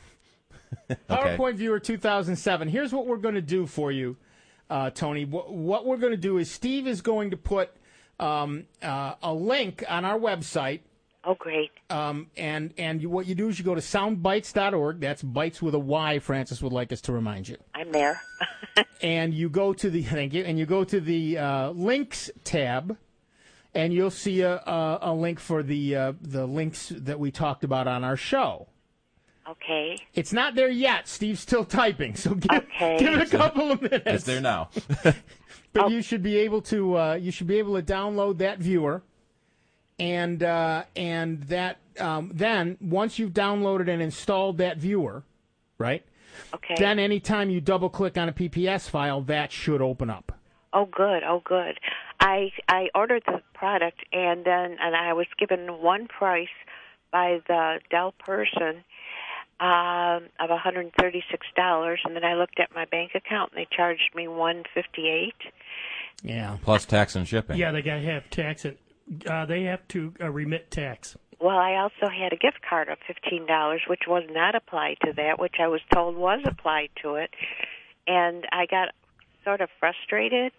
Okay. PowerPoint Viewer two thousand seven. Here's what we're going to do for you, uh, Tony. What, what we're going to do is Steve is going to put um, uh, a link on our website. Oh, great. Um, and and you, what you do is you go to soundbites dot org. That's bites with a Y, Francis would like us to remind you. I'm there. And you go to the, thank you, and you go to the uh, links tab, and you'll see a, a, a link for the uh, the links that we talked about on our show. Okay. It's not there yet. Steve's still typing, so give, Okay. give it a couple of minutes. It's there now. But you should be able to uh, you should be able to download that viewer, and uh, and that um, then once you've downloaded and installed that viewer, right? Okay. Then anytime you double click on a P P S file, that should open up. Oh, good. Oh, good. I I ordered the product, and then and I was given one price by the Dell person um, of one hundred thirty-six dollars, and then I looked at my bank account, and they charged me one hundred fifty-eight dollars. Yeah. Plus tax and shipping. Yeah, they got to have tax. And, uh, they have to uh, remit tax. Well, I also had a gift card of fifteen dollars, which was not applied to that, which I was told was applied to it. And I got sort of frustrated,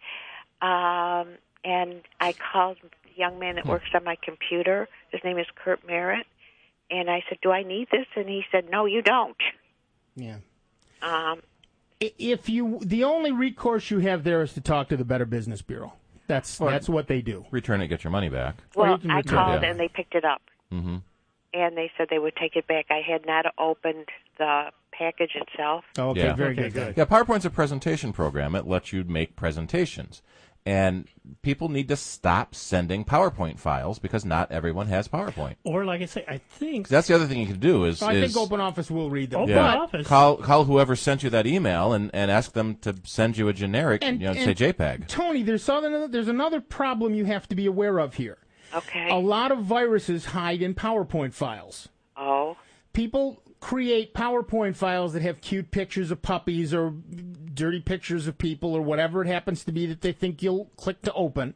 um, and I called the young man that Hmm. works on my computer. His name is Kurt Merritt. And I said, do I need this? And he said, no, you don't. Yeah. Um, I- If you, the only recourse you have there is to talk to the Better Business Bureau. That's Or that's what they do. Return it, get your money back. well, can I return called, it. and they picked it up. Mm-hmm. And they said they would take it back. I had not opened the package itself. Okay, yeah. very good. good. Yeah, PowerPoint's a presentation program. It lets you make presentations. And people need to stop sending PowerPoint files because not everyone has PowerPoint. Or, like I say, I think... That's the other thing you can do is... I is think Open Office will read them. Open But- Office. Call call whoever sent you that email and, and ask them to send you a generic, And- you know, and- say JPEG. Tony, there's other, there's another problem you have to be aware of here. Okay. A lot of viruses hide in PowerPoint files. Oh. People create PowerPoint files that have cute pictures of puppies or dirty pictures of people or whatever it happens to be that they think you'll click to open.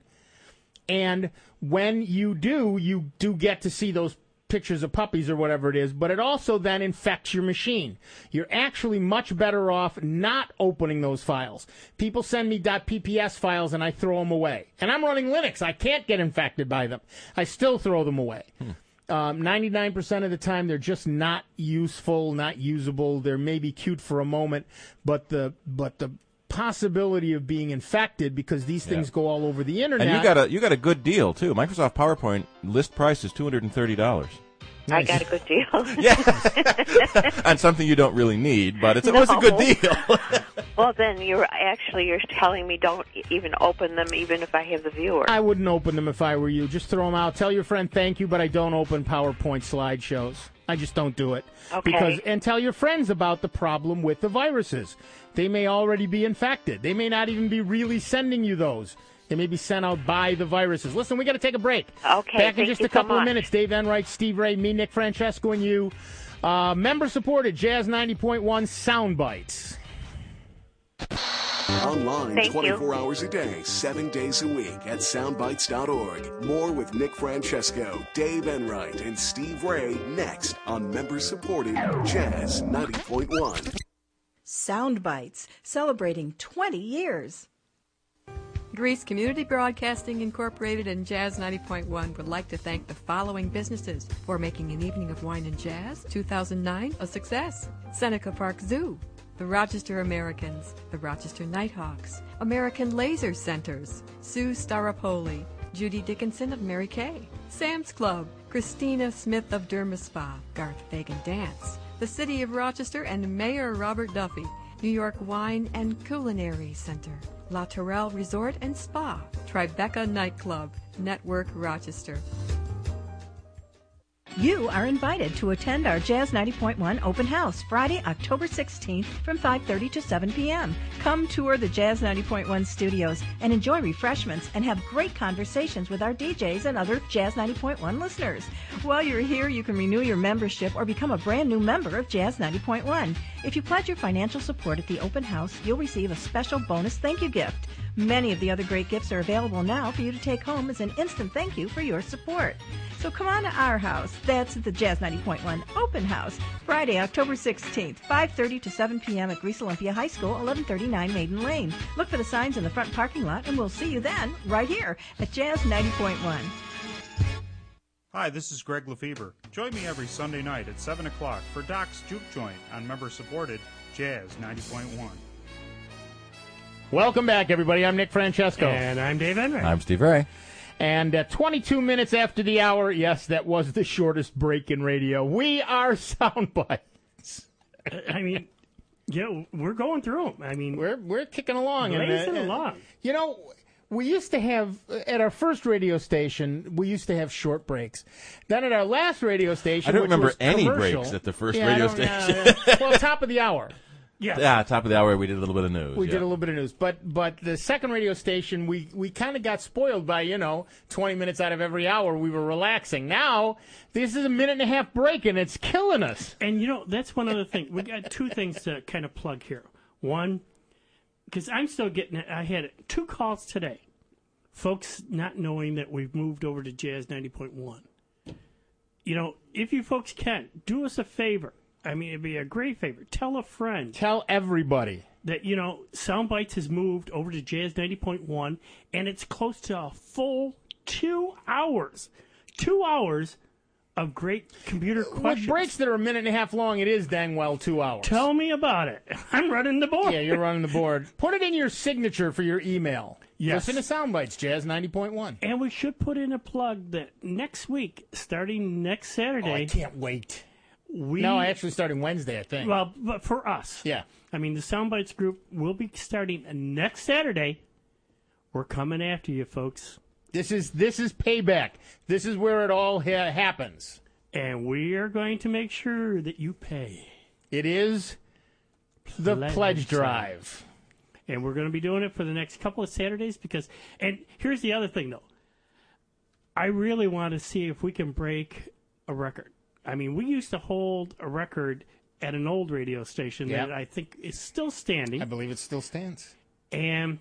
And when you do, you do get to see those pictures of puppies or whatever it is, but it also then infects your machine. You're actually much better off not opening those files. People send me .pps files and I throw them away. And I'm running Linux. I can't get infected by them. I still throw them away. Um, ninety-nine percent of the time, they're just not useful, not usable. They're maybe cute for a moment, but the but the possibility of being infected because these things Yeah. go all over the internet. And you got a you got a good deal too. Microsoft PowerPoint list price is two hundred and thirty dollars. I got a good deal. On something you don't really need, but it's, it was a good No. deal. Well, then you're actually you're telling me don't e- even open them, even if I have the viewer. I wouldn't open them if I were you. Just throw them out. Tell your friend thank you, but I don't open PowerPoint slideshows. I just don't do it. Okay. Because and tell your friends about the problem with the viruses. They may already be infected. They may not even be really sending you those. They may be sent out by the viruses. Listen, we got to take a break. Okay, Back in thank just you a couple so of much. minutes. Dave Enright, Steve Ray, me, Nick Francesco, and you. Uh, member supported Jazz ninety point one Sound Bites. Online Thank you. twenty-four hours a day, seven days a week at soundbites dot org. More with Nick Francesco, Dave Enright, and Steve Ray next on member-supported Jazz ninety point one. Sound Bites, celebrating twenty years. Greece Community Broadcasting Incorporated and Jazz ninety point one would like to thank the following businesses for making an evening of wine and jazz two thousand nine a success. Seneca Park Zoo, the Rochester Americans, the Rochester Nighthawks, American Laser Centers, Sue Staropoli, Judy Dickinson of Mary Kay, Sam's Club, Christina Smith of Derma Spa, Garth Fagan Dance, the City of Rochester and Mayor Robert Duffy, New York Wine and Culinary Center, La Tourelle Resort and Spa, Tribeca Nightclub, Network Rochester. You are invited to attend our Jazz ninety point one open house Friday, October sixteenth from five thirty to seven p.m. Come tour the Jazz ninety point one studios and enjoy refreshments and have great conversations with our D Js and other Jazz ninety point one listeners. While you're here, you can renew your membership or become a brand new member of Jazz ninety point one. If you pledge your financial support at the open house, you'll receive a special bonus thank you gift. Many of the other great gifts are available now for you to take home as an instant thank you for your support. So come on to our house. That's the Jazz ninety point one Open House, Friday, October sixteenth, five thirty to seven p.m. at Greece Olympia High School, eleven thirty-nine Maiden Lane. Look for the signs in the front parking lot, and we'll see you then, right here at Jazz ninety point one. Hi, this is Greg Lefebvre. Join me every Sunday night at seven o'clock for Doc's Juke Joint on member-supported Jazz ninety point one. Welcome back, everybody. I'm Nick Francesco. And I'm Dave Enright. I'm Steve Ray. And at twenty-two minutes after the hour, yes, that was the shortest break in radio. We are Sound Bites. I mean, yeah, we're going through them. I mean, we're we're kicking along, and, blazing uh, along. You know, we used to have, at our first radio station, we used to have short breaks. Then at our last radio station, I don't which remember was any commercial- breaks at the first Yeah, I radio don't- station. uh, uh, well, top of the hour. Yeah. Yeah, top of the hour, we did a little bit of news. We yeah. did a little bit of news, but but the second radio station, we, we kind of got spoiled by, you know, twenty minutes out of every hour we were relaxing. Now, this is a minute and a half break, and it's killing us. And, you know, that's one other thing. We got two things to kind of plug here. One, because I'm still getting it. I had two calls today. Folks not knowing that we've moved over to Jazz ninety point one. You know, if you folks can, do us a favor. I mean, it'd be a great favor. Tell a friend. Tell everybody. That, you know, Soundbites has moved over to Jazz ninety point one, and it's close to a full two hours. Two hours of great computer questions. With breaks that are a minute and a half long, it is dang well two hours. Tell me about it. I'm running the board. Yeah, you're running the board. Put it in your signature for your email. Yes. Listen to Soundbites, Jazz ninety point one. And we should put in a plug that next week, starting next Saturday. Oh, I can't wait. We, no, actually starting Wednesday, I think. Well, but for us. Yeah. I mean, the Soundbites group will be starting next Saturday. We're coming after you, folks. This is this is payback. This is where it all ha- happens. And we are going to make sure that you pay. It is the Pledge pledge drive. And we're going to be doing it for the next couple of Saturdays because, and here's the other thing, though. I really want to see if we can break a record. I mean, we used to hold a record at an old radio station Yep. that I think is still standing. I believe it still stands. And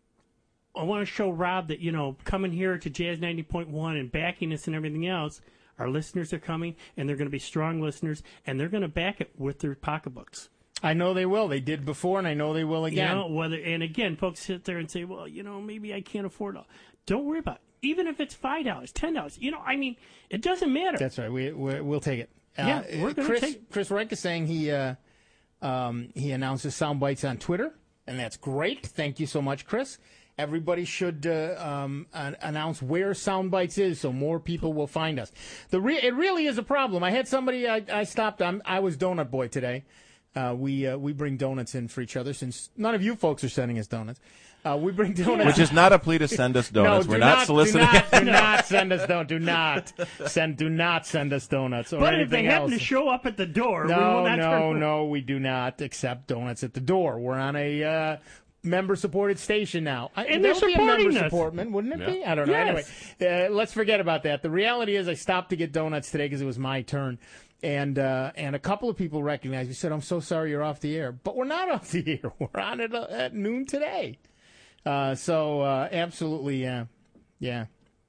I want to show Rob that, you know, coming here to Jazz ninety point one and backing us and everything else, our listeners are coming, and they're going to be strong listeners, and they're going to back it with their pocketbooks. I know they will. They did before, and I know they will again. You know, whether, and again, folks sit there and say, well, you know, maybe I can't afford it all. Don't worry about it. Even if it's five dollars, ten dollars, you know, I mean, it doesn't matter. That's right. We, we we'll take it. Yeah, Uh, we're going to Chris, take Chris Reich is saying he uh, um, he announces sound bites on Twitter, and that's great. Thank you so much, Chris. Everybody should uh, um, an- announce where Soundbites is, so more people will find us. The re- it really is a problem. I had somebody I, I stopped. I'm, I was Donut Boy today. Uh, we uh, we bring donuts in for each other since none of you folks are sending us donuts. Uh, we bring donuts, Which is not a plea to send us donuts. No, We're do not, not soliciting. Do not, do not send us donuts. Do not send. Do not send us donuts or but anything if they else. happen to show up at the door, we No, will not no, turn- no, we do not accept donuts at the door. We're on a uh, member-supported station now. I- And that they're would be a supporting member us. supportment, wouldn't it Yeah. be? I don't know. Yes. Anyway, uh, let's forget about that. The reality is I stopped to get donuts today because it was my turn. And uh, and a couple of people recognized me, said, I'm so sorry you're off the air. But we're not off the air. We're on it uh, at noon today. Uh, so uh, absolutely, yeah. Yeah.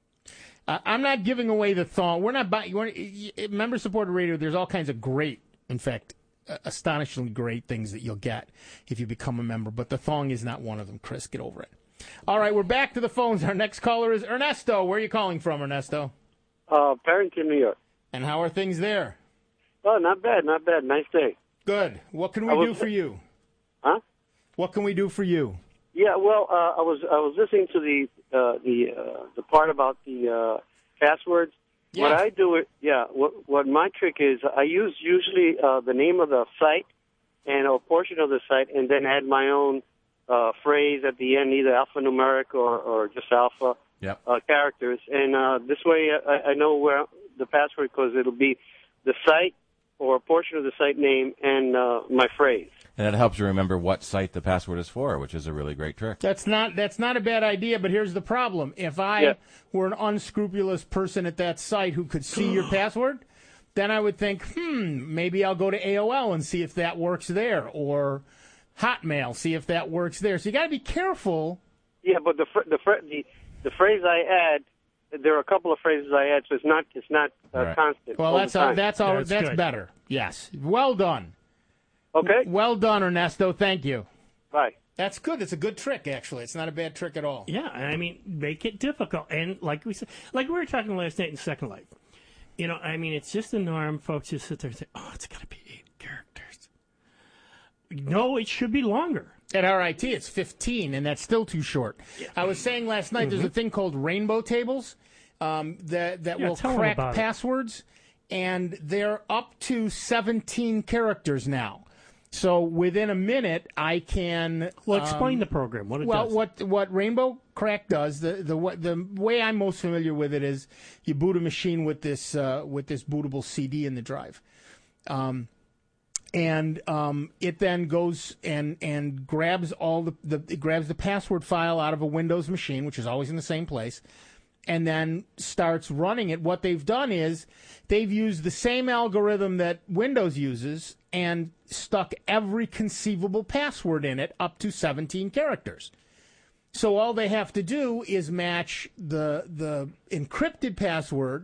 Uh, I'm not giving away the thong. We're not buying. We're, member supported radio, there's all kinds of great, in fact, uh, astonishingly great things that you'll get if you become a member. But the thong is not one of them, Chris. Get over it. All right, we're back to the phones. Our next caller is Ernesto. Where are you calling from, Ernesto? Uh, Barrington, New York. And how are things there? Oh, not bad, not bad. Nice day. Good. What can we I was- do for you? Huh? What can we do for you? Yeah, well, uh, I was I was listening to the uh, the uh, the part about the uh, passwords. Yeah. What I do it, yeah. What what my trick is, I use usually uh, the name of the site and a portion of the site, and then add my own uh, phrase at the end, either alphanumeric or or just alpha Yep. uh, characters. And uh, this way, I, I know where the password, because it'll be the site or a portion of the site name and uh, my phrase. And it helps you remember what site the password is for, which is a really great trick. That's not that's not a bad idea, but here's the problem. If I Yeah. were an unscrupulous person at that site who could see your password, then I would think, hmm, maybe I'll go to A O L and see if that works there, or Hotmail, see if that works there. So you got to be careful. Yeah, but the fr- the fr- the the phrase I add, there are a couple of phrases I add, so it's not it's not uh, Right. constant. Well, all that's the all, time. that's all, that's, better. Yes, well done. Okay. Well done, Ernesto. Thank you. Bye. That's good. It's a good trick, actually. It's not a bad trick at all. Yeah, I mean, make it difficult. And like we said, like we were talking last night in Second Life, you know, I mean, it's just the norm. Folks just sit there and say, oh, it's got to be eight characters. No, it should be longer. At R I T, it's fifteen, and that's still too short. I was saying last night, there's a thing called rainbow tables um, that, that Yeah, will tell 'em crack about it. passwords, and they're up to seventeen characters now. So within a minute, I can. Well, explain um, the program. What it well, does. what what Rainbow Crack does, the the wa- the way I'm most familiar with it is you boot a machine with this uh, with this bootable C D in the drive, um, and um, it then goes and and grabs all the, the it grabs the password file out of a Windows machine, which is always in the same place, and then starts running it. What they've done is they've used the same algorithm that Windows uses and stuck every conceivable password in it up to seventeen characters. So all they have to do is match the the encrypted password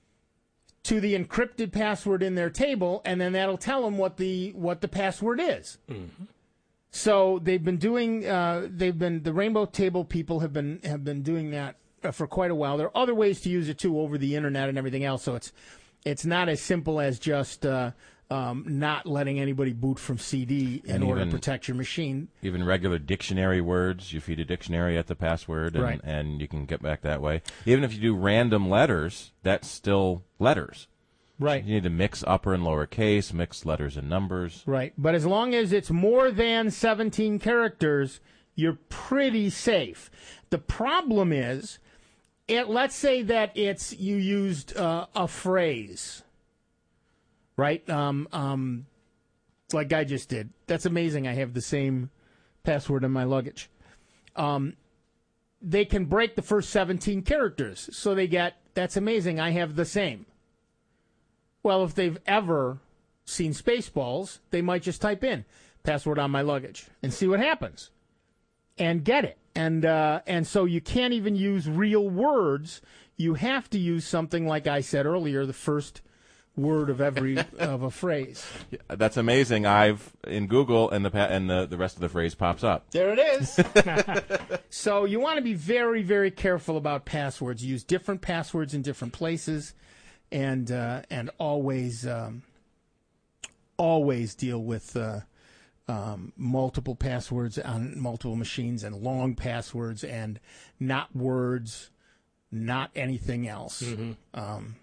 to the encrypted password in their table, and then that'll tell them what the what the password is. Mm-hmm. So they've been doing uh, they've been the Rainbow Table people have been have been doing that uh, for quite a while. There are other ways to use it too over the internet and everything else. So it's it's not as simple as just uh, um, not letting anybody boot from C D in And order even- to protect your machine. Even regular dictionary words, you feed a dictionary at the password, and, Right. and you can get back that way. Even if you do random letters, that's still letters. Right. You need to mix upper and lower case, mix letters and numbers. Right, but as long as it's more than seventeen characters, you're pretty safe. The problem is, it, let's say that it's you used uh, a phrase, right? Um, um, like I just did. That's amazing. I have the same password in my luggage. Um, they can break the first seventeen characters, so they get. That's amazing. I have the same. Well, if they've ever seen Spaceballs, they might just type in password on my luggage and see what happens and get it. And uh, and so you can't even use real words. You have to use something like I said earlier, the first word of every of a phrase. Yeah, that's amazing. I've in Google, and the pa- and the, the rest of the phrase pops up. There it is. So you want to be very, very careful about passwords. Use different passwords in different places, and uh, and always um, always deal with uh, um, multiple passwords on multiple machines, and long passwords, and not words, not anything else. Mm-hmm. Um,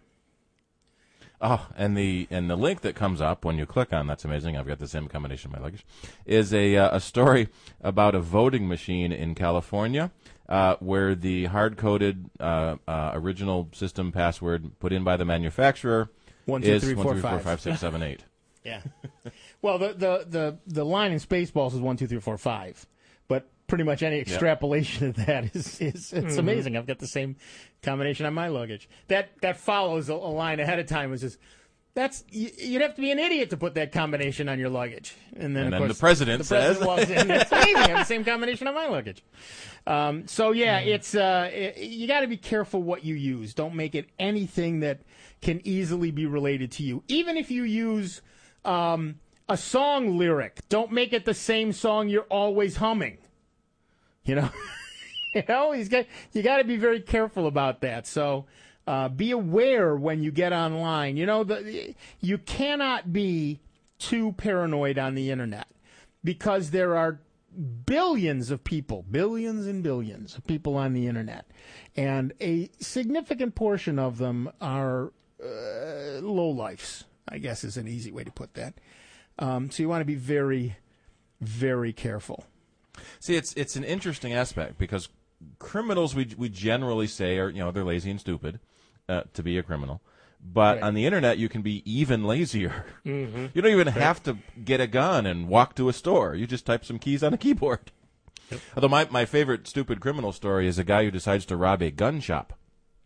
Oh, and the and the link that comes up when you click on that's amazing. I've got the same combination in my luggage. Is a uh, a story about a voting machine in California uh, where the hard coded uh, uh, original system password put in by the manufacturer One, two, is three, one four, three four five. five six seven eight. Yeah. Well, the, the, the, the line in Spaceballs is one, two, three, four, five. But pretty much any extrapolation of that is, is it's Mhm. amazing. I've got the same combination on my luggage. That that follows a, a line ahead of time. Which is, that's you, you'd have to be an idiot to put that combination on your luggage. And then, And of then course, the president the president says- walks in. It's amazing. I have the same combination on my luggage. Um, so yeah, it's uh, it, you got to be careful what you use. Don't make it anything that can easily be related to you. Even if you use um, a song lyric, don't make it the same song you're always humming. You know, you know, he's got. You got to be very careful about that. So, uh, be aware when you get online. You know, the you cannot be too paranoid on the internet because there are billions of people, billions and billions of people on the internet, and a significant portion of them are uh, lowlifes, I guess is an easy way to put that. Um, so you want to be very, very careful. See, it's it's an interesting aspect because criminals we we generally say are you know they're lazy and stupid uh, to be a criminal, but Right. on the internet you can be even lazier. Mhm. You don't even Right. have to get a gun and walk to a store. You just type some keys on a keyboard. Although my my favorite stupid criminal story is a guy who decides to rob a gun shop.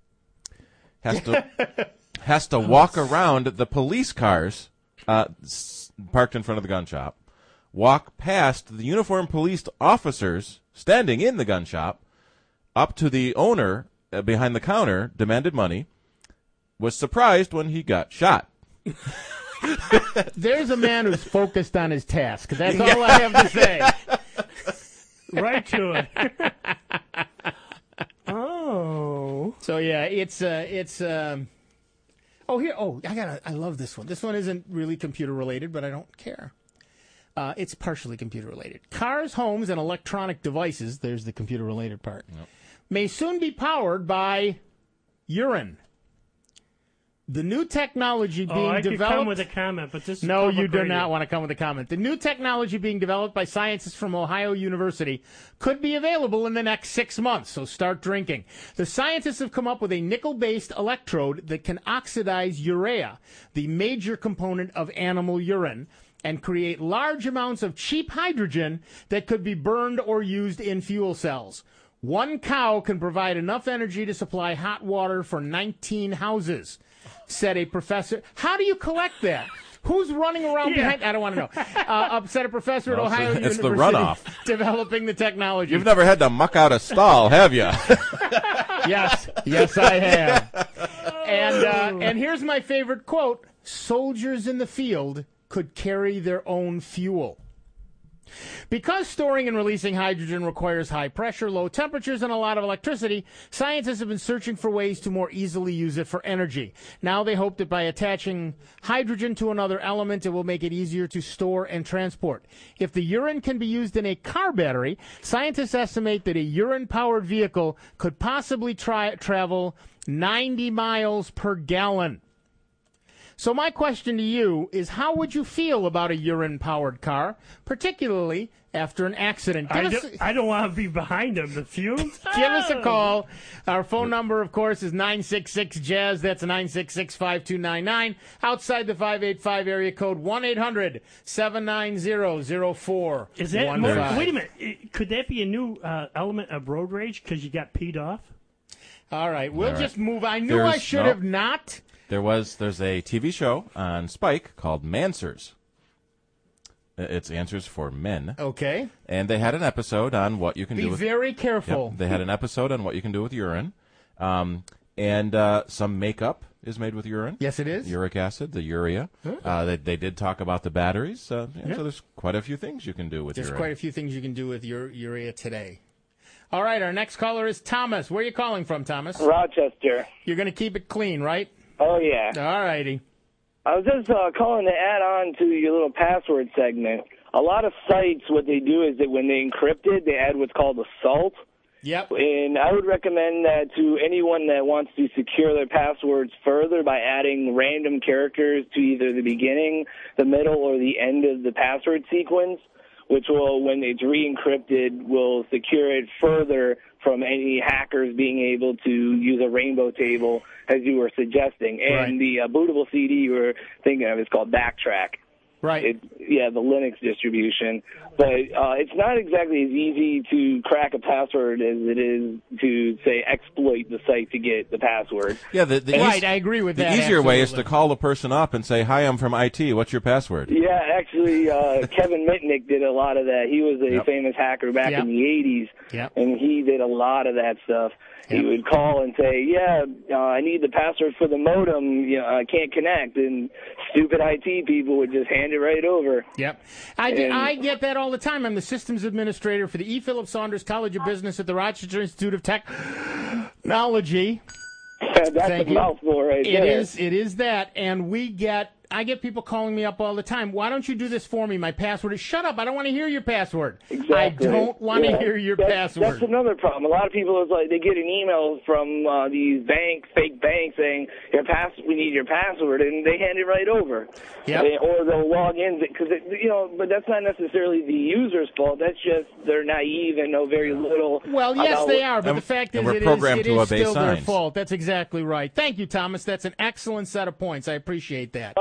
Has to has to walk around the police cars uh, s- parked in front of the gun shop. Walk past the uniformed police officers standing in the gun shop, up to the owner uh, behind the counter, demanded money, was surprised when he got shot. There's a man who's focused on his task. That's all I have to say. Right to it. Oh. So yeah, it's uh, it's. Um, oh here. Oh, I got. I love this one. This one isn't really computer related, but I don't care. Uh, it's partially computer related. Cars, homes, and electronic devices. There's the computer related part. May soon be powered by urine. The new technology being Oh, I could developed. come with a comment, but this is No, public you do radio. not want to come with a comment. The new technology being developed by scientists from Ohio University could be available in the next six months, so start drinking. The scientists have come up with a nickel-based electrode that can oxidize urea, the major component of animal urine, and create large amounts of cheap hydrogen that could be burned or used in fuel cells. One cow can provide enough energy to supply hot water for nineteen houses, said a professor. How do you collect that? Who's running around Yeah. behind? I don't want to know. Uh, said a professor at No, it's Ohio the- it's the University runoff. developing the technology. You've never had to muck out a stall, have you? Yes, yes, I have. And uh, and here's my favorite quote: "Soldiers in the field could carry their own fuel." Because storing and releasing hydrogen requires high pressure, low temperatures, and a lot of electricity, scientists have been searching for ways to more easily use it for energy. Now they hope that by attaching hydrogen to another element, it will make it easier to store and transport. If the urine can be used in a car battery, scientists estimate that a urine-powered vehicle could possibly try, travel ninety miles per gallon. So my question to you is, how would you feel about a urine-powered car, particularly after an accident? Give I, us, do, I don't want to be behind him. The fumes. give us a call. Our phone number, of course, is nine six six jazz. That's nine six six, five two nine nine. Outside the five eight five area code, one eight hundred, seven nine zero, zero four Is that one more, five. wait a minute? It- Could that be a new uh, element of road rage because you got peed off? All right, we'll All right. just move. I knew I There's- should no. have not. There was there's a T V show on Spike called Manswers. It's Answers for Men. Okay. And they had an episode on what you can Be do with very careful. Yep, they had an episode on what you can do with urine. Um, and uh, some makeup is made with urine. Yes, it is. Uric acid, the urea. Huh. Uh, they, they did talk about the batteries. Uh, yeah, Yeah. So there's quite a few things you can do with There's urine. quite a few things you can do with your urea today. All right, our next caller is Thomas. Where are you calling from, Thomas? Rochester. You're going to keep it clean, right? Oh, yeah. All righty. I was just uh, calling to add on to your little password segment. A lot of sites, what they do is that when they encrypt it, they add what's called a salt. Yep. And I would recommend that to anyone that wants to secure their passwords further by adding random characters to either the beginning, the middle, or the end of the password sequence, which will, when it's re-encrypted, will secure it further from any hackers being able to use a rainbow table, as you were suggesting. And Right. the uh, bootable C D you were thinking of is called Backtrack. Right. It, yeah, the Linux distribution. But uh, it's not exactly as easy to crack a password as it is to, say, exploit the site to get the password. Yeah, the, the Right, eas- I agree with the that, easier way is to absolutely. call the person up and say, "Hi, I'm from I T. What's your password?" Yeah, actually, uh, Kevin Mitnick did a lot of that. He was a Yep. famous hacker back Yep. in the eighties, Yep. and he did a lot of that stuff. He would call and say, yeah, uh, I need the password for the modem. You know, I can't connect. And stupid I T people would just hand it right over. Yep. I, get- And- I get that all the time. I'm the systems administrator for the E. Philip Saunders College of Business at the Rochester Institute of Technology. That's Thank a you. mouthful right It there. is. It is that, and we get. I get people calling me up all the time. Why don't you do this for me? My password is shut up. I don't want to hear your password. Exactly. I don't want to Yeah. hear your That's- password. That's another problem. A lot of people is like they get an email from uh, these banks, fake banks, saying your pass, we need your password, and they hand it right over. Yep. They- or they'll log in because you know, but that's not necessarily the user's fault. That's just they're naive and know very little. Well, yes, about they what- are, but And- the fact and is, we're it is, programmed it to is obey still their signs. fault. That's exactly right. Thank you, Thomas. That's an excellent set of points. I appreciate that.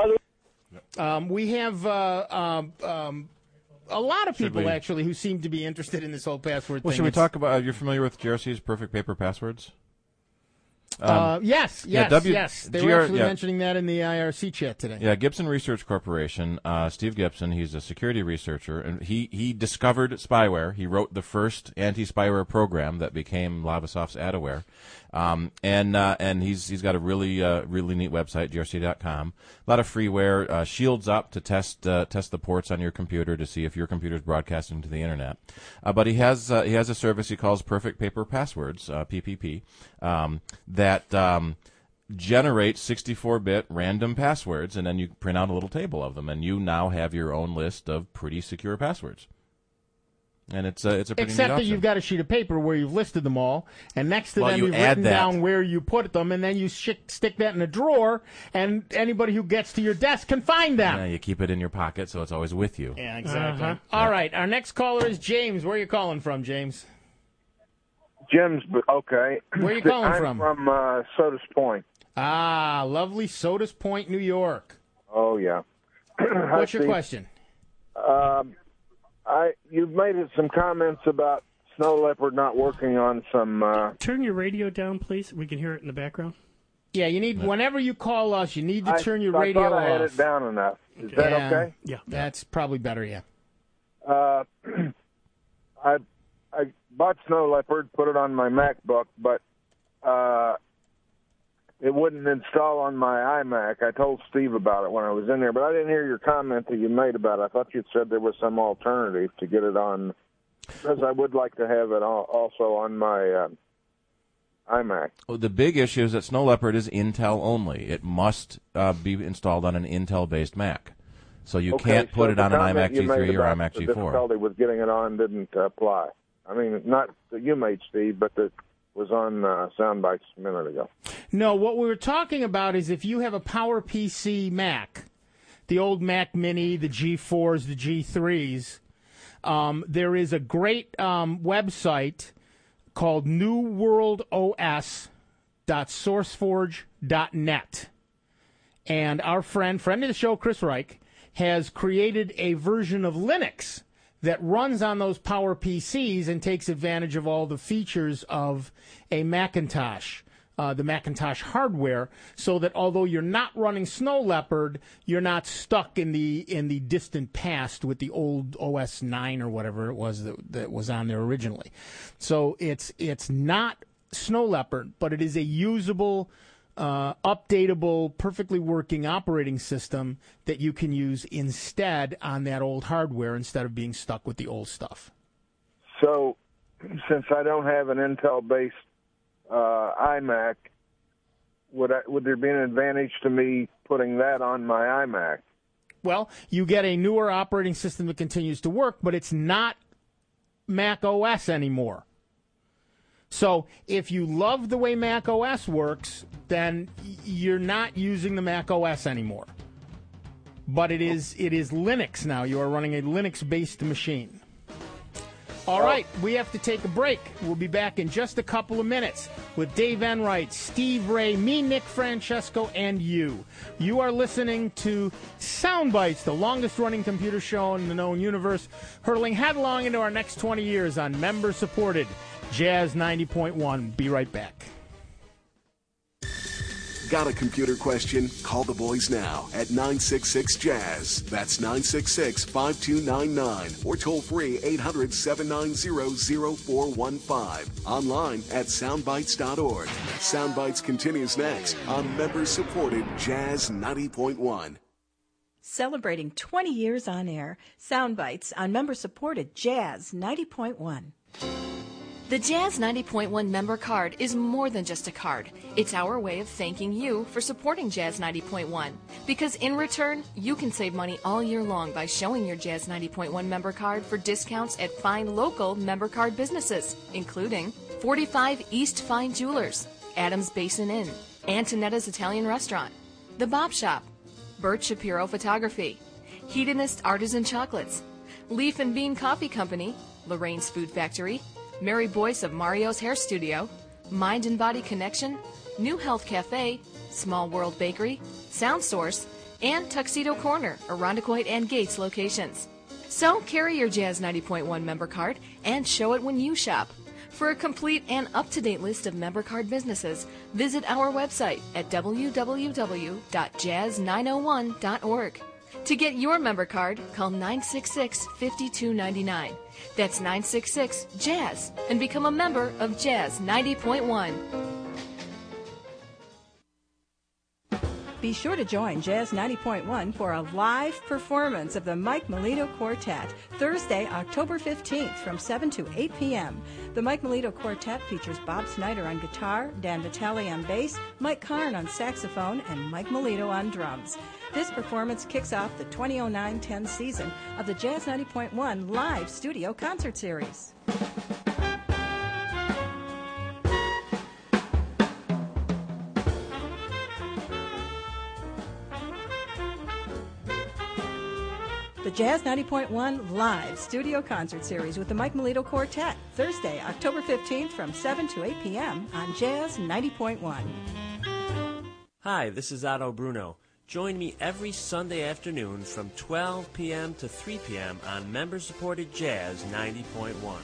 Um, we have uh, um, um, a lot of Should people we- actually who seem to be interested in this whole password Well, thing. should we It's- talk about? You're familiar with G R C's Perfect Paper Passwords? Uh, yes, yeah, yes, W- yes. They G were R actually yeah. mentioning that in the I R C chat today. Yeah, Gibson Research Corporation. Uh, Steve Gibson, he's a security researcher, and he, he discovered spyware. He wrote the first anti-spyware program that became Lavasoft's Adaware, um, and uh, and he's he's got a really uh, really neat website, G R C dot com. A lot of freeware, uh, Shields Up to test uh, test the ports on your computer to see if your computer's broadcasting to the internet. Uh, but he has uh, he has a service he calls Perfect Paper Passwords, uh, P P P, um, that. Um, generate sixty-four bit random passwords, and then you print out a little table of them, and you now have your own list of pretty secure passwords. And it's a, it's a pretty Except neat that option. you've got a sheet of paper where you've listed them all, and next to Well, them you you've add written that. down where you put them, and then you sh- stick that in a drawer, and anybody who gets to your desk can find them. Yeah, you keep it in your pocket, so it's always with you. Yeah, exactly. Uh-huh. All right, our next caller is James. Where are you calling from, James? Jim's, okay. Where are you calling I'm from? from uh, Sodas Point. Ah, lovely Sodas Point, New York. Oh, yeah. What's your Steve. question? Um, I you've made some comments about Snow Leopard not working on some. Uh, Turn your radio down, please. We can hear it in the background. Yeah, you need, whenever you call us, you need to I, turn your I radio thought I had off. it down enough. Is that yeah, okay? Yeah. That's probably better, yeah. Uh, I I bought Snow Leopard, put it on my MacBook, but uh, it wouldn't install on my iMac. I told Steve about it when I was in there, but I didn't hear your comment that you made about it. I thought you said there was some alternative to get it on, because I would like to have it al- also on my uh, iMac. Well, the big issue is that Snow Leopard is Intel only. It must uh, be installed on an Intel-based Mac. So you Okay, can't put so it the on an comment iMac you G made three or about iMac the G four. difficulty with getting it on didn't uh, apply. I mean, not that you made, Steve, but that was on uh, Soundbites a minute ago. No, what we were talking about is if you have a PowerPC Mac, the old Mac Mini, the G fours, the G threes, um, there is a great um, website called new world O S dot sourceforge dot net. And our friend, friend of the show, Chris Reich, has created a version of Linux that runs on those Power P Cs and takes advantage of all the features of a Macintosh, uh, the Macintosh hardware, so that although you're not running Snow Leopard, you're not stuck in the in the distant past with the old O S nine or whatever it was that, that was on there originally. So it's it's not Snow Leopard, but it is a usable, Uh, updatable, perfectly working operating system that you can use instead on that old hardware instead of being stuck with the old stuff. So, since I don't have an Intel-based uh, iMac, would I, would there be an advantage to me putting that on my iMac? Well, you get a newer operating system that continues to work, but it's not Mac O S anymore. So if you love the way Mac O S works, then you're not using the Mac O S anymore. But it is it is Linux now. You are running a Linux-based machine. All right, we have to take a break. We'll be back in just a couple of minutes with Dave Enright, Steve Ray, me, Nick Francesco, and you. You are listening to Soundbites, the longest-running computer show in the known universe, hurtling headlong into our next twenty years on member-supported Jazz ninety point one. Be right back. Got a computer question? Call the boys now at nine six six jazz. That's nine six six, five two nine nine. Or toll free eight hundred, seven nine zero, zero four one five. Online at soundbites dot org. Soundbites continues next on member-supported Jazz ninety point one. Celebrating twenty years on air, Soundbites on member-supported Jazz ninety point one. The Jazz ninety point one member card is more than just a card. It's our way of thanking you for supporting Jazz ninety point one. Because in return, you can save money all year long by showing your Jazz ninety point one member card for discounts at fine local member card businesses, including forty-five East Fine Jewelers, Adams Basin Inn, Antonetta's Italian Restaurant, The Bob Shop, Bert Shapiro Photography, Hedonist Artisan Chocolates, Leaf and Bean Coffee Company, Lorraine's Food Factory, Mary Boyce of Mario's Hair Studio, Mind and Body Connection, New Health Cafe, Small World Bakery, Sound Source, and Tuxedo Corner, Irondequoit and Gates locations. So carry your Jazz ninety point one member card and show it when you shop. For a complete and up-to-date list of member card businesses, visit our website at w w w dot jazz nine oh one dot org. To get your member card, call nine six six, five two nine nine. That's nine six six, Jazz, and become a member of Jazz ninety point one. Be sure to join Jazz ninety point one for a live performance of the Mike Melito Quartet, Thursday, October fifteenth from seven to eight p.m. The Mike Melito Quartet features Bob Snyder on guitar, Dan Vitale on bass, Mike Karn on saxophone, and Mike Melito on drums. This performance kicks off the twenty oh nine ten season of the Jazz ninety point one Live Studio Concert Series. The Jazz ninety point one Live Studio Concert Series with the Mike Melito Quartet, Thursday, October fifteenth from seven to eight p.m. on Jazz ninety point one. Hi, this is Otto Bruno. Join me every Sunday afternoon from twelve p.m. to three p.m. on member-supported Jazz ninety point one.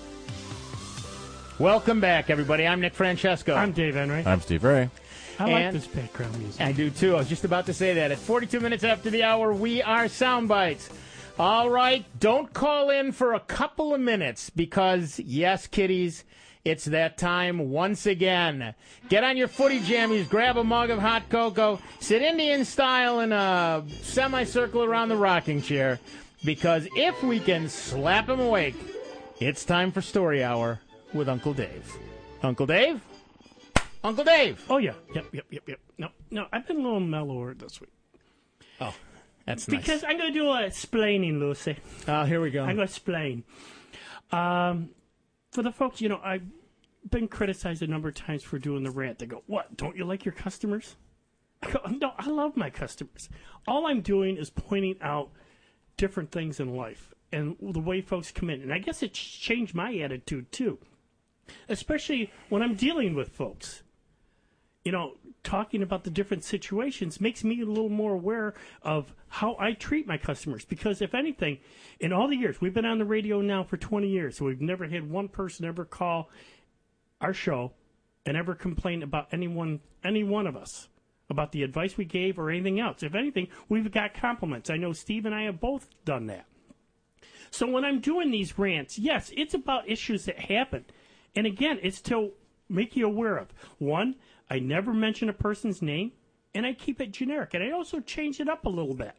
Welcome back, everybody. I'm Nick Francesco. I'm Dave Henry. I'm Steve Ray. I like And this background music. I do, too. I was just about to say that. At forty-two minutes after the hour, we are Soundbites. All right, don't call in for a couple of minutes because, yes, kiddies, it's that time once again. Get on your footy jammies, grab a mug of hot cocoa, sit Indian style in a semicircle around the rocking chair, because if we can slap him awake, it's time for Story Hour with Uncle Dave. Uncle Dave? Uncle Dave! Oh, yeah. Yep, yep, yep, yep. No, no, I've been a little mellower this week. Oh. That's nice. Because I'm going to do a explaining, Lucy. Oh, here we go. I'm going to explain. Um, for the folks, you know, I've been criticized a number of times for doing the rant. They go, what, don't you like your customers? I go, no, I love my customers. All I'm doing is pointing out different things in life and the way folks come in. And I guess it's changed my attitude, too, especially when I'm dealing with folks. You know, talking about the different situations makes me a little more aware of how I treat my customers. Because if anything, in all the years, we've been on the radio now for twenty years, so we've never had one person ever call our show and ever complain about anyone, any one of us, about the advice we gave or anything else. If anything, we've got compliments. I know Steve and I have both done that. So when I'm doing these rants, yes, it's about issues that happen. And again, it's to make you aware of. One, I never mention a person's name, and I keep it generic. And I also change it up a little bit.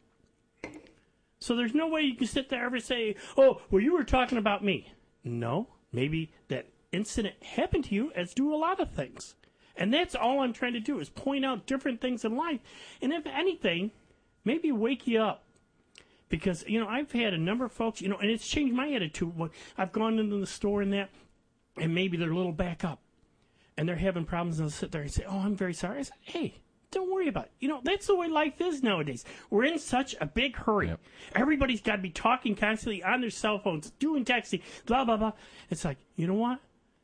So there's no way you can sit there and say, oh, well, you were talking about me. No, maybe that incident happened to you, as do a lot of things. And that's all I'm trying to do, is point out different things in life. And if anything, maybe wake you up. Because, you know, I've had a number of folks, you know, and it's changed my attitude. I've gone into the store and that, and maybe they're a little back up. And they're having problems, and they'll sit there and say, oh, I'm very sorry. I said, hey, don't worry about it. You know, that's the way life is nowadays. We're in such a big hurry. Yep. Everybody's got to be talking constantly on their cell phones, doing texting, blah, blah, blah. It's like, you know what?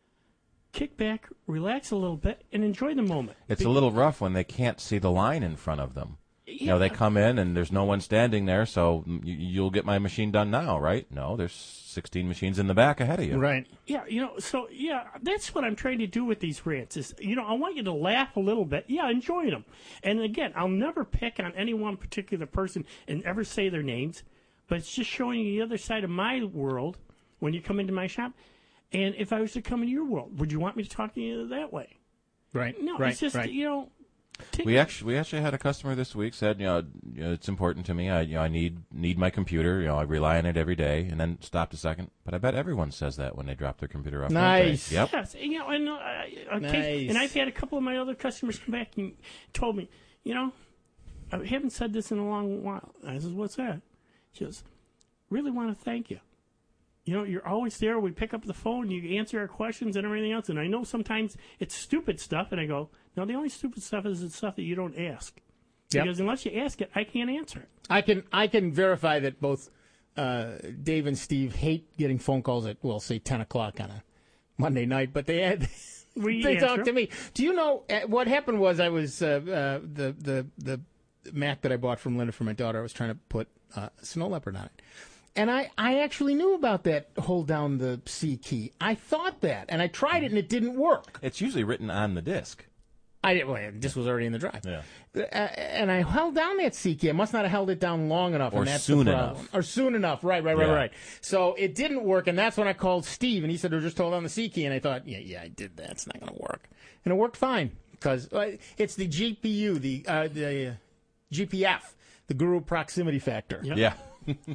Kick back, relax a little bit, and enjoy the moment. It's Be- a little rough when they can't see the line in front of them. Yeah. You know, they come in and there's no one standing there, so you, you'll get my machine done now, right? No, there's sixteen machines in the back ahead of you. Right. Yeah, you know, so, yeah, that's what I'm trying to do with these rants is, you know, I want you to laugh a little bit. Yeah, enjoy them. And, again, I'll never pick on any one particular person and ever say their names, but it's just showing you the other side of my world when you come into my shop. And if I was to come into your world, would you want me to talk to you that way? Right. No, right, it's just, right. you know. We actually we actually had a customer this week said, you know, you know, it's important to me. I you know I need need my computer. You know, I rely on it every day. And then stopped a second. But I bet everyone says that when they drop their computer off. Nice. Yep. Yes. You know, and uh, okay, nice. And I've had a couple of my other customers come back and told me, you know, I haven't said this in a long while. I said, what's that? She goes, really want to thank you. You know, you're always there. We pick up the phone, you answer our questions and everything else. And I know sometimes it's stupid stuff. And I go, no, the only stupid stuff is the stuff that you don't ask. Yep. Because unless you ask it, I can't answer it. I can I can verify that both uh, Dave and Steve hate getting phone calls at, well, say ten o'clock on a Monday night. But they had, we they answer. talk to me. Do you know uh, what happened was I was, uh, uh, the, the, the Mac that I bought from Linda for my daughter, I was trying to put uh, Snow Leopard on it. And I, I actually knew about that hold down the C key. I thought that, and I tried it, and it didn't work. It's usually written on the disc. I didn't. Well, this was already in the drive. Yeah. Uh, and I held down that C key. I must not have held it down long enough. Or and that's soon the problem. enough. Or soon enough. Right, right, right, Yeah. right. So it didn't work, and that's when I called Steve, and he said, "I just hold down the C key." And I thought, yeah, yeah, I did that. It's not going to work. And it worked fine because uh, it's the G P U, the uh, the uh, G P F, the Guru Proximity Factor. Yep. Yeah.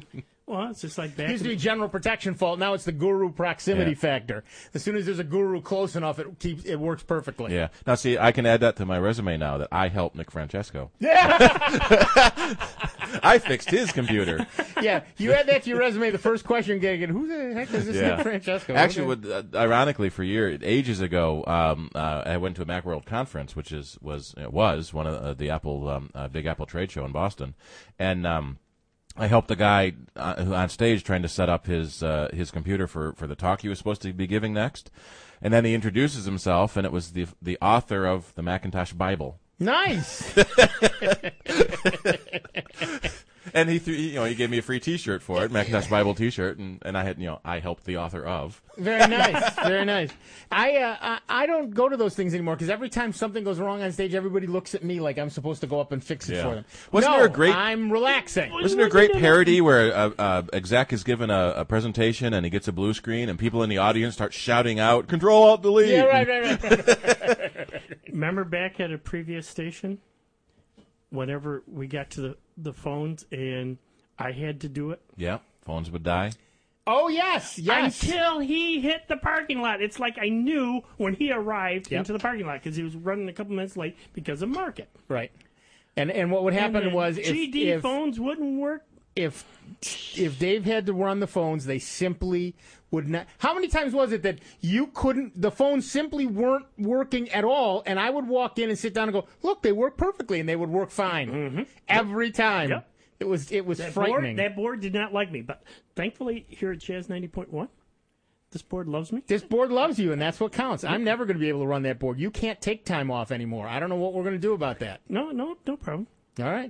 Well, it's just like back It used to in- be general protection fault. Now it's the guru proximity Yeah. factor. As soon as there's a guru close enough, it keeps it works perfectly. Yeah. Now, see, I can add that to my resume now that I helped Nick Francesco. Yeah. I fixed his computer. Yeah, you add that to your resume. The first question you're getting, who the heck is this Nick Francesco? Actually, Okay. what, uh, ironically, for years, ages ago, um, uh, I went to a Macworld conference, which is was uh, was one of uh, the Apple um, uh, Big Apple trade show in Boston, and um, I helped the guy uh, who on stage trying to set up his uh, his computer for, for the talk he was supposed to be giving next, and then he introduces himself, and it was the the author of the Macintosh Bible. Nice. And he, threw, you know, he gave me a free T-shirt for it, Macintosh Bible T-shirt, and, and I had, you know, I helped the author of. Very nice, very nice. I uh, I, I don't go to those things anymore because every time something goes wrong on stage, everybody looks at me like I'm supposed to go up and fix it Yeah. for them. Wasn't no, there a great- I'm relaxing. Wasn't there a great parody where a, a exec is given a, a presentation and he gets a blue screen and people in the audience start shouting out, Control Alt Delete. Yeah, right, right, right. Remember back at a previous station, whenever we got to the, the phones and I had to do it? Yeah, phones would die. Oh, yes, yes. Until he hit the parking lot. It's like I knew when he arrived Yep. into the parking lot because he was running a couple minutes late because of market. Right. And and what would happen And the was if, G D if phones wouldn't work. if if Dave had to run the phones, they simply would not. How many times was it that you couldn't? The phones simply weren't working at all, and I would walk in and sit down and go, "Look, they work perfectly," and they would work fine every time. Yep. It was it was That frightening. board, that board did not like me, but thankfully here at Jazz ninety point one, this board loves me. This board loves you, and that's what counts. I'm never going to be able to run that board. You can't take time off anymore. I don't know what we're going to do about that. No, no, no problem. All right.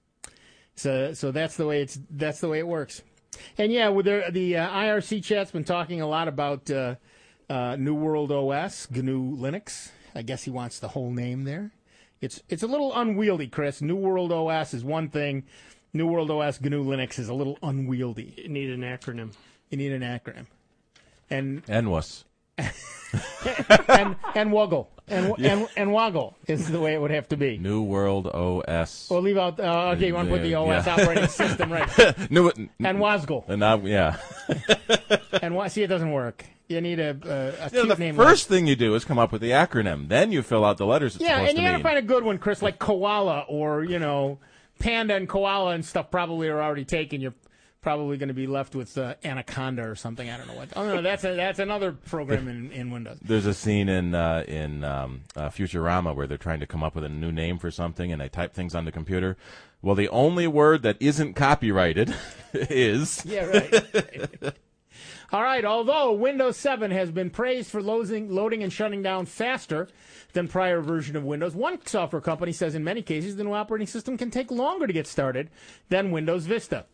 So so that's the way it's that's the way it works. And yeah, with the, the uh, I R C chat's been talking a lot about uh, uh, New World O S, G N U Linux. I guess he wants the whole name there. It's it's a little unwieldy, Chris. New World O S is one thing. New World O S, G N U Linux is a little unwieldy. You need an acronym. You need an acronym. And N W S. and and Woggle and Yeah. and and Woggle is the way it would have to be. New World O S. Or leave out. Uh, okay, you want to put the O S Yeah. operating system right? New, And Wozgle. And now, yeah. And why? See, it doesn't work. You need a, a, a You know, cute the name. first thing you do is come up with the acronym. Then you fill out the letters it's yeah, supposed and you to got to mean. find a good one, Chris, like koala or you know, panda and koala and stuff. Probably are already taken. You're probably going to be left with uh, anaconda or something. I don't know what. Oh no, that's a, that's another program in, in Windows. There's a scene in uh, in um, uh, Futurama where they're trying to come up with a new name for something, and they type things on the computer. Well, the only word that isn't copyrighted is Yeah, right. All right, although Windows seven has been praised for loading, loading and shutting down faster than prior version of Windows, one software company says in many cases the new operating system can take longer to get started than Windows Vista.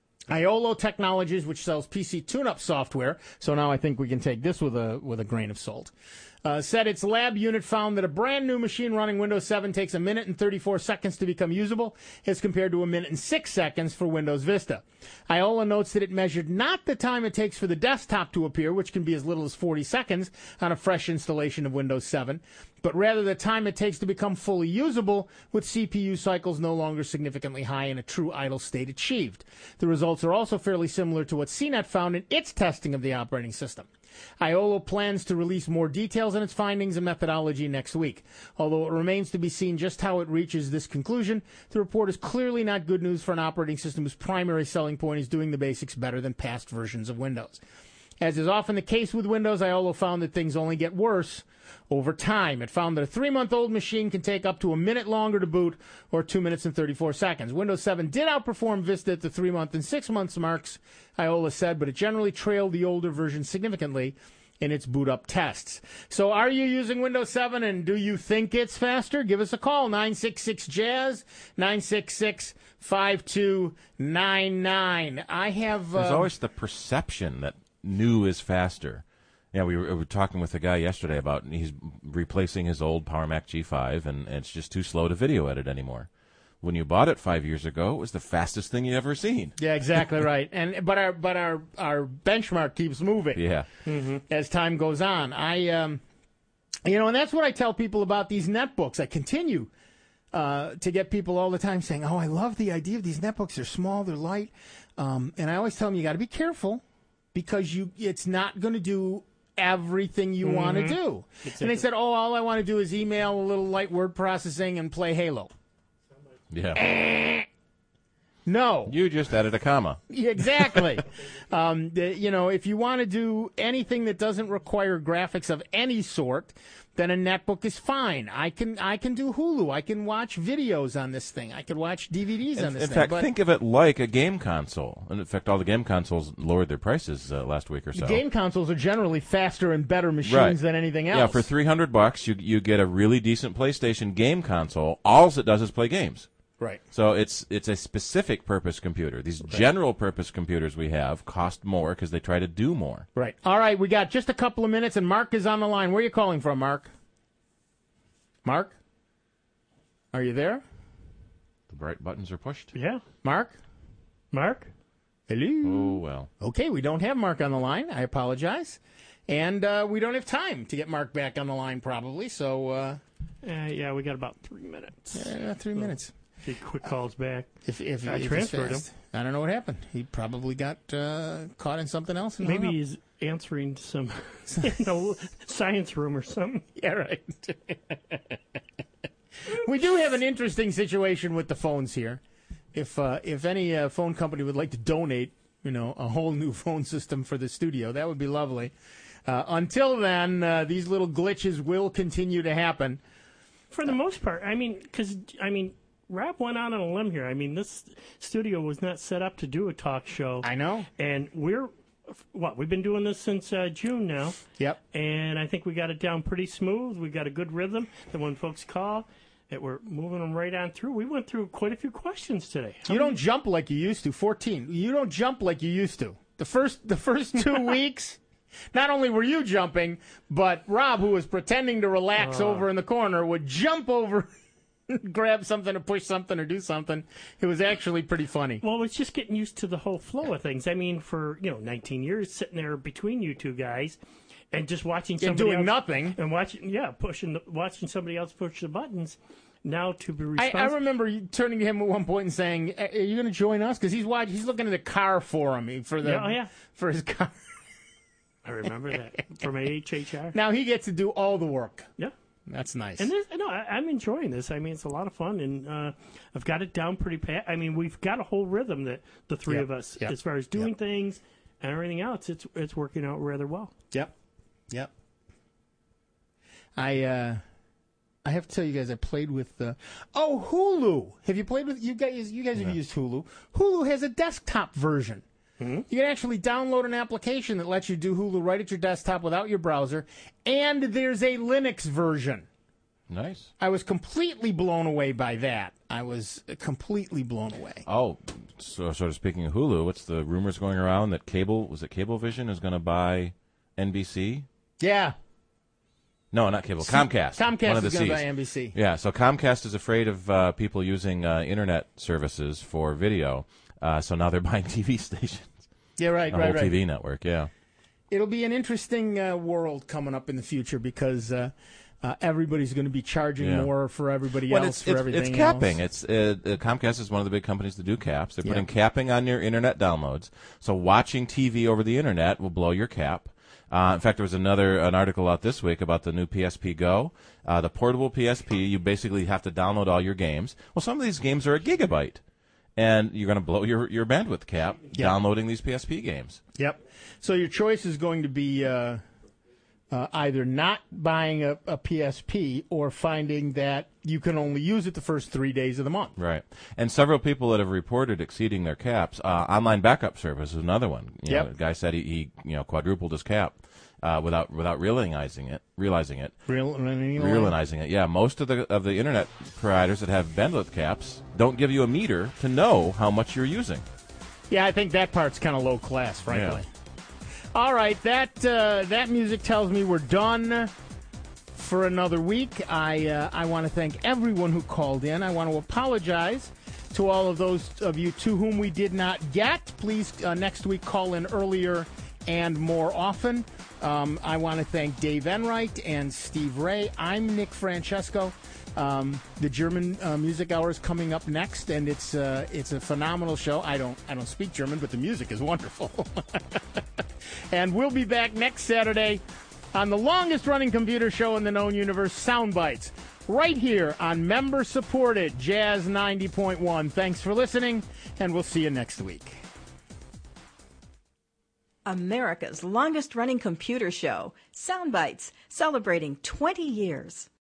Iolo Technologies, which sells P C tune-up software, so now I think we can take this with a with a grain of salt, uh, said its lab unit found that a brand new machine running Windows seven takes a minute and thirty-four seconds to become usable as compared to a minute and six seconds for Windows Vista. Iola notes that it measured not the time it takes for the desktop to appear, which can be as little as forty seconds on a fresh installation of Windows seven, but rather the time it takes to become fully usable with C P U cycles no longer significantly high and a true idle state achieved. The results are also fairly similar to what C net found in its testing of the operating system. Iolo plans to release more details on its findings and methodology next week. Although it remains to be seen just how it reaches this conclusion, the report is clearly not good news for an operating system whose primary selling point is doing the basics better than past versions of Windows. As is often the case with Windows, Iolo found that things only get worse over time. It found that a three-month-old machine can take up to a minute longer to boot, or two minutes and thirty-four seconds. Windows seven did outperform Vista at the three-month and six-month marks, Iola said, but it generally trailed the older version significantly in its boot-up tests. So are you using Windows seven, and do you think it's faster? Give us a call, nine six six Jazz, nine six six, five two nine nine. I have... Uh, There's always the perception that new is faster. Yeah, we were, we were talking with a guy yesterday about he's replacing his old Power Mac G five, and, and it's just too slow to video edit anymore. When you bought it five years ago, it was the fastest thing you ever seen. Yeah, exactly right. And but our but our our benchmark keeps moving. Yeah. Mm-hmm. As time goes on, I um, you know, and that's what I tell people about these netbooks. I continue. uh, to get people all the time saying, "Oh, I love the idea of these netbooks. They're small, they're light," um, and I always tell them you got to be careful because you it's not going to do everything you mm-hmm. want to do. Exactly. And they said, "Oh, all I want to do is email a little light word processing and play Halo." Yeah. No. You just added a comma. Exactly. um, the, you know, if you want to do anything that doesn't require graphics of any sort, then a netbook is fine. I can I can do Hulu. I can watch videos on this thing. I can watch D V Ds in, on this in thing. fact, but think of it like a game console. And in fact, all the game consoles lowered their prices uh, last week or so. The game consoles are generally faster and better machines right. than anything else. Yeah, for three hundred bucks, you you get a really decent PlayStation game console. All it does is play games. Right. So it's it's a specific purpose computer. These right. general purpose computers we have cost more because they try to do more. Right. All right, we got just a couple of minutes, and Mark is on the line. Where are you calling from, Mark? Mark? Are you there? The right buttons are pushed. Yeah. Mark? Mark? Hello? Oh, well. Okay, we don't have Mark on the line. I apologize. And uh, we don't have time to get Mark back on the line, probably, so... Uh, uh, yeah, we got about three minutes. Yeah, three so. minutes. He quick calls back. If, if, I if transferred him. I don't know what happened. He probably got uh, caught in something else. And Maybe he's answering some you know, science room or something. Yeah, right. We do have an interesting situation with the phones here. If uh, if any uh, phone company would like to donate, you know, a whole new phone system for the studio, that would be lovely. Uh, until then, uh, these little glitches will continue to happen. For the most part, I mean, because I mean. Rob went out on a limb here. I mean, this studio was not set up to do a talk show. I know. And we're, what, we've been doing this since uh, June now. Yep. And I think we got it down pretty smooth. We got a good rhythm that when folks call, that we're moving them right on through. We went through quite a few questions today. How you many? Don't jump like you used to. fourteen. You don't jump like you used to. The first, the first two weeks, not only were you jumping, but Rob, who was pretending to relax uh. over in the corner, would jump over grab something or push something or do something. It was actually pretty funny. Well, it's just getting used to the whole flow of things. I mean, for, you know, nineteen years sitting there between you two guys and just watching somebody and doing else, nothing. And watching, yeah, pushing, the, watching somebody else push the buttons. Now to be responsible. I, I remember you turning to him at one point and saying, "Are you going to join us?" Because he's watching, he's looking at the car for him for the yeah, oh, yeah. for his car. I remember that from H H R. Now he gets to do all the work. Yeah. That's nice. And this, no, I, I'm enjoying this. I mean, it's a lot of fun, and uh, I've got it down pretty pat. I mean, we've got a whole rhythm that the three yep. of us, yep. as far as doing yep. things and everything else, it's it's working out rather well. Yep, yep. I uh, I have to tell you guys, I played with uh, oh Hulu. Have you played with you guys? You guys have yeah. used Hulu. Hulu has a desktop version. You can actually download an application that lets you do Hulu right at your desktop without your browser, and there's a Linux version. Nice. I was completely blown away by that. I was completely blown away. Oh, so sort of speaking of Hulu, what's the rumors going around that cable, was it Cablevision is going to buy N B C? Yeah. No, not cable. Comcast. Comcast one of the is going to C's. buy N B C. Yeah, so Comcast is afraid of uh, people using uh, internet services for video, uh, so now they're buying T V stations. Yeah, right, a right, whole right. T V network, yeah. It'll be an interesting uh, world coming up in the future because uh, uh, everybody's going to be charging yeah. more for everybody well, else it's, for it's, everything it's capping. else. It's uh, uh, Comcast is one of the big companies that do caps. They're yeah. putting capping on your internet downloads. So watching T V over the internet will blow your cap. Uh, in fact, there was another an article out this week about the new P S P Go, uh, the portable P S P. You basically have to download all your games. Well, some of these games are a gigabyte. And you're going to blow your, your bandwidth cap yep. downloading these P S P games. Yep. So your choice is going to be uh, uh, either not buying a, a P S P or finding that you can only use it the first three days of the month. Right. And several people that have reported exceeding their caps. Uh, online backup service is another one. You yep. know, the guy said he, he you know quadrupled his cap. Uh, without without realizing it, realizing it, Real, realizing it. Yeah, most of the of the internet providers that have bandwidth caps don't give you a meter to know how much you're using. Yeah, I think that part's kind of low class, frankly. Yeah. All right, that uh, that music tells me we're done for another week. I uh, I want to thank everyone who called in. I want to apologize to all of those of you to whom we did not get. Please uh, next week call in earlier and more often. Um, I want to thank Dave Enright and Steve Ray. I'm Nick Francesco. Um, the German uh, Music Hour is coming up next, and it's uh, it's a phenomenal show. I don't I don't speak German, but the music is wonderful. And we'll be back next Saturday on the longest-running computer show in the known universe, Soundbites, right here on member-supported Jazz ninety point one. Thanks for listening, and we'll see you next week. America's longest-running computer show, Soundbites, celebrating twenty years.